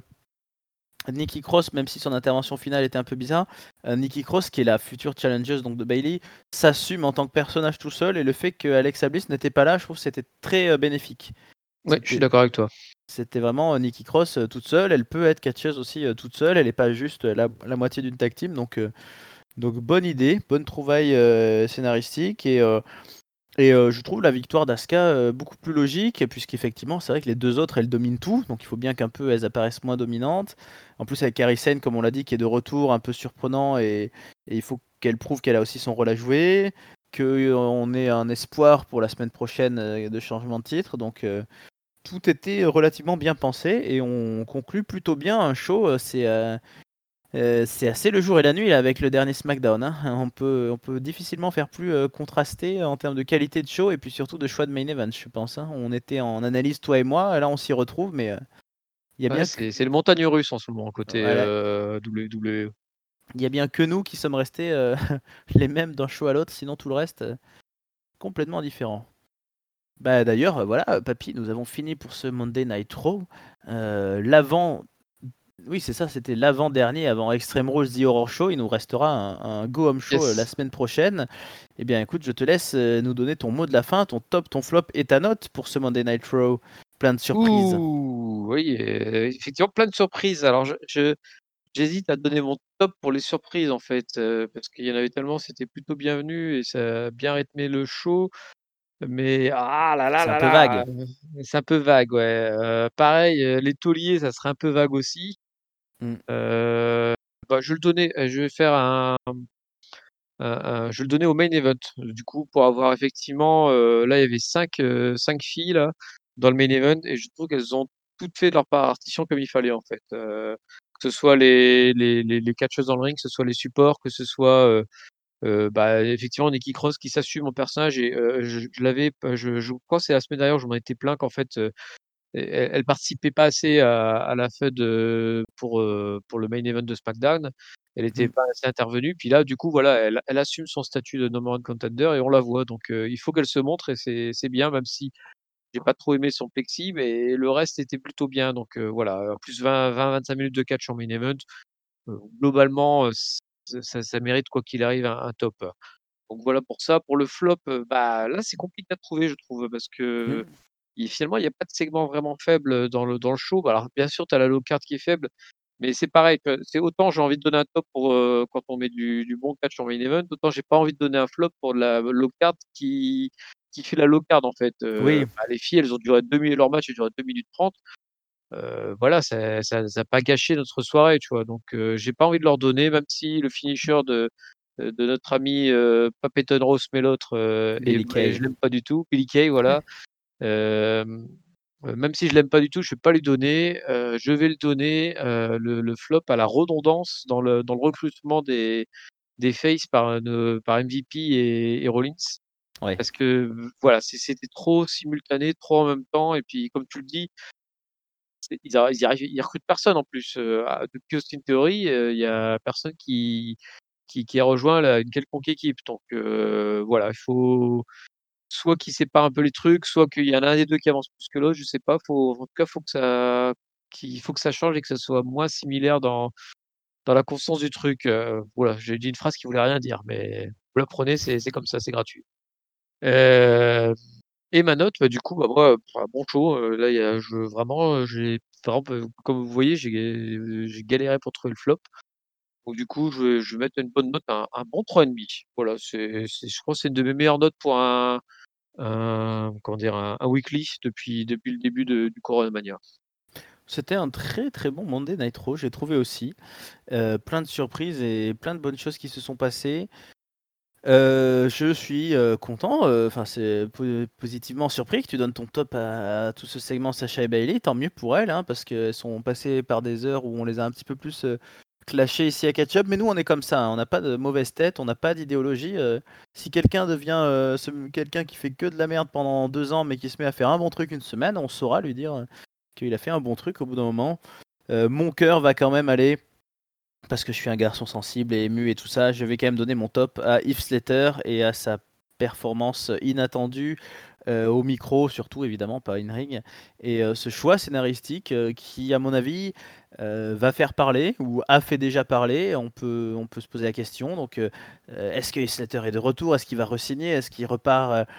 Nikki Cross, même si son intervention finale était un peu bizarre, heu, Nikki Cross qui est la future challengeuse donc de Bayley, s'assume en tant que personnage tout seul et le fait que Alexa Bliss n'était pas là, je trouve que c'était très, heu, bénéfique. Ouais, je suis C'était d'accord avec toi. c'était vraiment, heu, Nikki Cross, heu, toute seule. Elle peut être catcheuse aussi, heu, toute seule. Elle est pas juste, heu, la la moitié d'une tag team donc heu, donc bonne idée, bonne trouvaille, heu, scénaristique et heu et heu, je trouve la victoire d'Asuka, heu, beaucoup plus logique puisqu'effectivement, c'est vrai que les deux autres, elles dominent tout, donc il faut bien qu'un peu elles apparaissent moins dominantes. En plus avec Kairi Sane, comme on l'a dit, qui est de retour, un peu surprenant et et il faut qu'elle prouve qu'elle a aussi son rôle à jouer, qu'on ait un espoir pour la semaine prochaine, heu, de changement de titre donc heu, tout était relativement bien pensé et on conclut plutôt bien un show, heu, c'est, heu heu, c'est assez le jour et la nuit là avec le dernier SmackDown, hein. On peut on peut difficilement faire plus, heu, contrasté en termes de qualité de show et puis surtout de choix de main event, je pense, hein. On était en analyse toi et moi, là on s'y retrouve mais heu, il y a Ouais, bien que c'est c'est les montagnes russes en ce moment côté, voilà, heu, W W E. il y a bien que nous qui sommes restés, heu, les mêmes d'un show à l'autre, sinon tout le reste, heu, complètement différent. Bah, d'ailleurs, heu, voilà, heu, papy, nous avons fini pour ce Monday Night Raw, heu, l'avant oui, c'est ça, c'était l'avant-dernier avant Extreme Rules The Horror Show. Il nous restera un un Go Home Show, heu, la Yes. semaine prochaine. Eh bien, écoute, je te laisse, heu, nous donner ton mot de la fin, ton top, ton flop et ta note pour ce Monday Night Raw. Plein de surprises. Ouh! Oui, heu, effectivement plein de surprises. Alors je je j'hésite à donner mon top pour les surprises en fait, heu, parce qu'il y en avait tellement, c'était plutôt bienvenu et ça a bien rythmé le show. Mais ah là là C'est un là peu là, vague. heu, c'est un peu vague, ouais, heu, pareil, heu, les tauliers, ça serait un peu vague aussi. Mmh. Heu, bah, je vais le donner, heu, je vais faire un un un je vais le donner au main event. Euh, Du coup, pour avoir effectivement, heu, là, il y avait cinq heu, cinq filles là, dans le main event et je trouve qu'elles ont toutes fait leur partition comme il fallait en fait. Heu, que ce soit les les les les catcheuses dans le ring, que ce soit les supports, que ce soit, heu heu, bah, effectivement Nikki Cross qui s'assume en personnage et heu, je je l'avais p je je crois que c'est la semaine dernière, je m'en étais plaint qu'en fait, heu, elle elle participait pas assez à à la F U D, heu, pour, heu, pour le main event de SmackDown. Elle était Mmh. pas assez intervenue. Puis là, du coup, voilà, elle elle assume son statut de number one contender et on la voit. Donc, heu, il faut qu'elle se montre et c'est c'est bien, même si j'ai pas trop aimé son plexi, mais le reste était plutôt bien. Donc, heu, voilà, en plus vingt vingt vingt-cinq minutes de catch en main event, heu, globalement, heu, c ça ça mérite quoi qu'il arrive un un top. Donc voilà pour ça. Pour le flop, heu, bah, là, c'est compliqué à trouver, je trouve, parce que Mmh. et finalement, il y a pas de segment vraiment faible, dans le dans le show. Bah, alors bien sûr, tu as la low card qui est faible, mais c'est pareil, que c'est autant j'ai envie de donner un top pour, heu, quand on met du du bon catch en main event, autant j'ai pas envie de donner un flop pour la low card qui qui fait la low card, en fait. Heu, Oui. bah, les filles, elles ont duré deux minutes leur match a duré deux minutes trente. Heu, voilà, ça ça ça a pas gâché notre soirée, tu vois? Donc heu, j'ai pas envie de leur donner, même si le finisher de, heu, de notre ami, heu, pas Peyton Ross, mais l'autre, heu, et Billy et Kay. je l'aime pas du tout, Billie Kay, voilà. Hem, heu, même si je l'aime pas du tout, je vais pas lui donner, heu, je vais le donner, heu, le le flop à la redondance dans le dans le recrutement des des faces par, heu, ne par M V P et et Rollins. Ouais. Parce que, voilà, c'est c'était trop simultané, trop en même temps et puis comme tu le dis, c'est ils arri ils arrivent ils recrutent personne en plus, heu, à depuis Austin Theory, heu, il y a personne qui qui qui a rejoint la une quelconque équipe donc heu, voilà, il faut soit qu'ils séparent un peu les trucs, soit qu'il y en a un des deux qui avance plus que l'autre, je sais pas. Faut en tout cas, faut que ça qu'il faut que ça change et que ça soit moins similaire dans dans la constance du truc, heu, voilà, j'ai dit une phrase qui voulait rien dire, mais vous la prenez, c'est c'est comme ça, c'est gratuit. Hem et ma note, bah, du coup, bah, moi, pour un bon show, heu, là, il y a je vraiment, heu, j'ai vraiment peu comme vous voyez, j'ai j'ai galéré pour trouver le flop. Donc du coup, je vais je vais mettre une bonne note, un un bon trois virgule cinq. Voilà, c'est c'est je crois que c'est une de mes meilleures notes pour un un comment dire? Un un weekly depuis depuis le début de du Coronamania. C'était un très, très bon Monday Night Raw, j'ai trouvé aussi. Heu, plein de surprises et plein de bonnes choses qui se sont passées. Heu, je suis, heu, content, heu, enfin c'est po positivement surpris que tu donnes ton top à à tout ce segment Sacha et Bayley. Tant mieux pour elles, hein, parce qu'elles sont passées par des heures où on les a un petit peu plus, heu, clashées ici à Catch Up. Mais nous, on est comme ça, hein, on n'a pas de mauvaise tête, on n'a pas d'idéologie, heu, si quelqu'un devient, heu, ce quelqu'un qui fait que de la merde pendant deux ans, mais qui se met à faire un bon truc une semaine, on saura lui dire, heu, qu'il a fait un bon truc au bout d'un moment. Heu, mon cœur va quand même aller parce que je suis un garçon sensible et ému et tout ça, je vais quand même donner mon top à Heath Slater et à sa performance inattendue, heu, au micro surtout évidemment, pas in ring et heu, ce choix scénaristique, heu, qui à mon avis, heu, va faire parler ou a fait déjà parler. On peut on peut se poser la question donc heu heu, est-ce que Heath Slater est de retour? Est-ce qu'il va re-signer? Est-ce qu'il repart,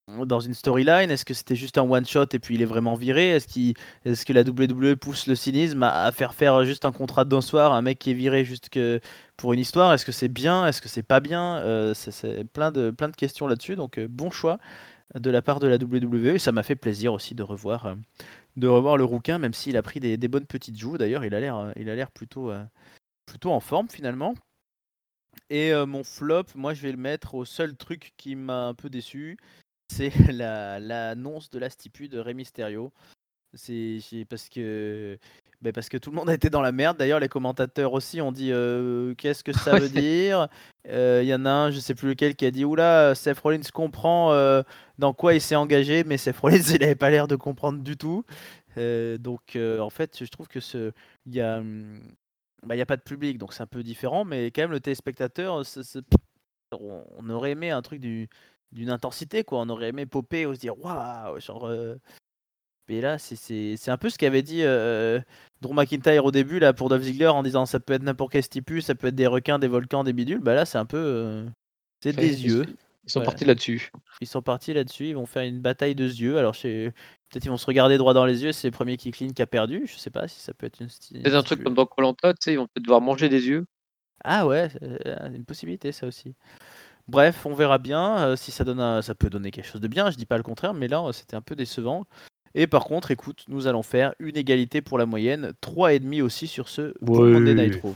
dans une storyline? Est-ce que c'était juste un one shot et puis il est vraiment viré? Est-ce qu'il est-ce que la W W E pousse le cynisme à, à faire faire juste un contrat d'un soir à un mec qui est viré juste que pour une histoire? Est-ce que c'est bien? Est-ce que c'est pas bien? Euh, c'est, c'est plein de plein de questions là-dessus. Donc euh, bon choix de la part de la W W E et ça m'a fait plaisir aussi de revoir euh, de revoir le rouquin, même s'il a pris des, des bonnes petites joues. D'ailleurs, il a l'air euh, il a l'air plutôt euh, plutôt en forme finalement. Et euh, mon flop, moi je vais le mettre au seul truc qui m'a un peu déçu, c'est la l'annonce de la stipu de Rey Mysterio. C'est c'est parce que ben parce que tout le monde a été dans la merde. D'ailleurs, les commentateurs aussi ont dit euh, qu'est-ce que ça veut Ouais. dire. Euh, Il y en a un, je sais plus lequel, qui a dit oula, Seth Rollins comprend euh, dans quoi il s'est engagé, mais Seth Rollins il avait pas l'air de comprendre du tout. Euh, donc euh, en fait, je trouve que ce il y a hum, bah, il y a pas de public, donc c'est un peu différent, mais quand même le téléspectateur, c'est- c'est- on, on aurait aimé un truc du- d'une intensité, quoi. On aurait aimé popper ou se dire waouh, genre. euh, Et là, c'est c'est- c'est un peu ce qu'avait dit euh, Drew McIntyre au début là pour Dolph Ziggler en disant ça peut être n'importe quel stipule, ça peut être des requins, des volcans, des bidules. Bah là, c'est un peu euh, c'est Ouais, des ils, yeux. ils sont Voilà. partis là-dessus. Ils sont partis là-dessus, ils vont faire une bataille de yeux. Alors, je sais- peut-être ils vont se regarder droit dans les yeux, c'est le premier qui clean qui a perdu. Je sais pas si ça peut être une, sti- une Peut-être un truc stipule. comme dans koh tu sais, ils vont peut-être devoir manger des yeux. Ah ouais, euh, une possibilité ça aussi. Bref, on verra bien euh, si ça donne un- ça peut donner quelque chose de bien, je dis pas le contraire, mais là euh, c'était un peu décevant. Et par contre, écoute, nous allons faire une égalité pour la moyenne, trois virgule cinq aussi sur ce bon Monday Night Ouais. Raw.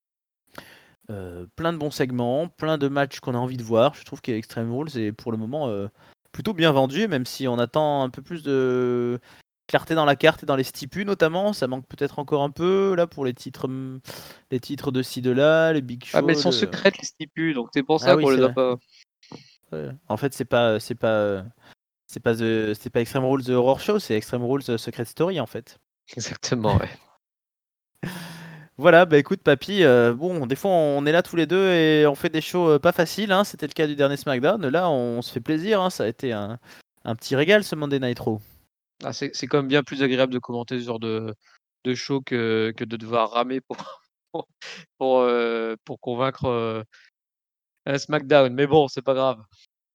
Euh, plein de bons segments, plein de matchs qu'on a envie de voir. Je trouve qu'Extreme Rules est pour le moment euh, plutôt bien vendu, même si on attend un peu plus de clarté dans la carte et dans les stipus notamment. Ça manque peut-être encore un peu là pour les titres, hum, les titres de ci de là, les Big Ah, mais elles Show. sont Le... secrètes, les stipus, donc c'est pour Ah ça oui, qu'on c'est les a vrai. pas. Ouais. En fait, c'est pas, c'est pas, c'est pas, the- c'est pas Extreme Rules The Horror Show, c'est Extreme Rules The Secret Story en fait. Exactement, ouais. Voilà, bah écoute, papy, euh, bon, des fois on est là tous les deux et on fait des shows euh, pas faciles, hein. C'était le cas du dernier SmackDown. Là, on se fait plaisir, hein. Ça a été un, un petit régal ce Monday Night Raw. Ah, c'est c'est quand même bien plus agréable de commenter ce genre de de show que que de devoir ramer pour pour pour, heu, pour convaincre, heu, un SmackDown. Mais bon, c'est pas grave.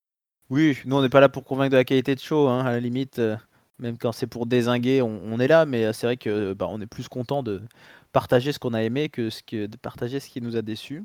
Oui, nous on n'est pas là pour convaincre de la qualité de show, hein. À la limite, euh, même quand c'est pour dézinguer, on, on est là, mais euh, c'est vrai que bah, on est plus content de partager ce qu'on a aimé que, ce que de partager ce qui nous a déçus.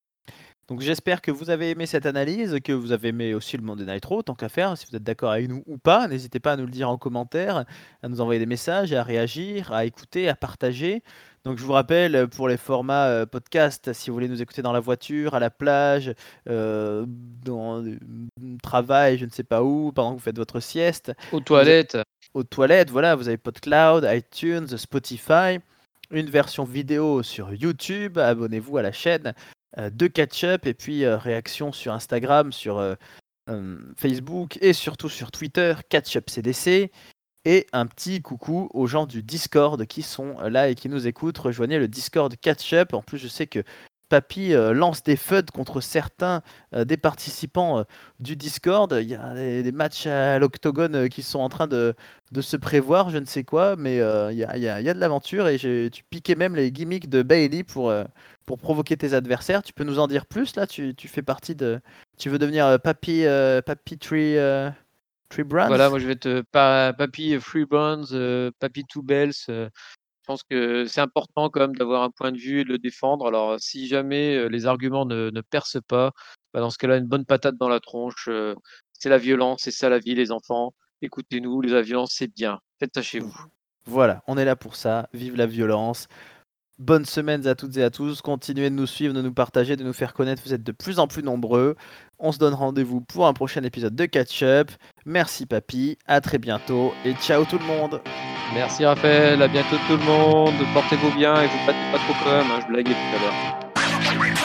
Donc j'espère que vous avez aimé cette analyse, que vous avez aimé aussi le Monday Night Raw, tant qu'à faire, si vous êtes d'accord avec nous ou pas, n'hésitez pas à nous le dire en commentaire, à nous envoyer des messages, à réagir, à écouter, à partager. Donc je vous rappelle, pour les formats euh, podcast, si vous voulez nous écouter dans la voiture, à la plage, euh, dans le travail, je ne sais pas où, pendant que vous faites votre sieste, Aux vous êtes toilettes. aux toilettes, voilà, vous avez PodCloud, iTunes, Spotify, une version vidéo sur YouTube, abonnez-vous à la chaîne euh, de Catch-Up et puis euh, réaction sur Instagram, sur euh, euh, Facebook et surtout sur Twitter, Catch-Up C D C. Et un petit coucou aux gens du Discord qui sont là et qui nous écoutent. Rejoignez le Discord Catch-Up. En plus, je sais que Papy euh, lance des feuds contre certains euh, des participants euh, du Discord. Il y a des, des matchs à l'octogone euh, qui sont en train de, de se prévoir, je ne sais quoi, mais euh, il y, a, il y a- il y a de l'aventure et j'ai- tu piquais même les gimmicks de Bailey pour, euh, pour provoquer tes adversaires. Tu peux nous en dire plus là? Tu, tu fais partie de. Tu veux devenir euh, Papy, euh, Papy Tree, euh, Tree Voilà, Brands? moi je vais te pa Papy Free Bronze, heu, Papy Two Bells, heu, je pense que c'est important quand même d'avoir un point de vue et de le défendre. Alors, si jamais, heu, les arguments ne ne percent pas, bah, dans ce cas-là, une bonne patate dans la tronche, heu, c'est la violence, c'est ça la vie les enfants. Écoutez-nous, la violence c'est bien. Faites ça chez vous. Voilà, on est là pour ça. Vive la violence. Bonnes semaines à toutes et à tous. Continuez de nous suivre, de nous partager, de nous faire connaître. Vous êtes de plus en plus nombreux. On se donne rendez-vous pour un prochain épisode de Catch Up. Merci papy, à très bientôt et ciao tout le monde. Merci Raphaël, à bientôt tout le monde, portez-vous bien et vous battez pas trop quand même, hein, je blaguais tout à l'heure.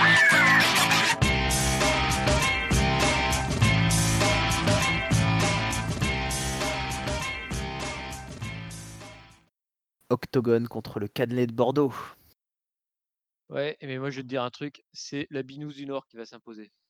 Octogone contre le Cadenet de Bordeaux. Ouais, mais moi je vais te dire un truc, c'est la Binouse du Nord qui va s'imposer.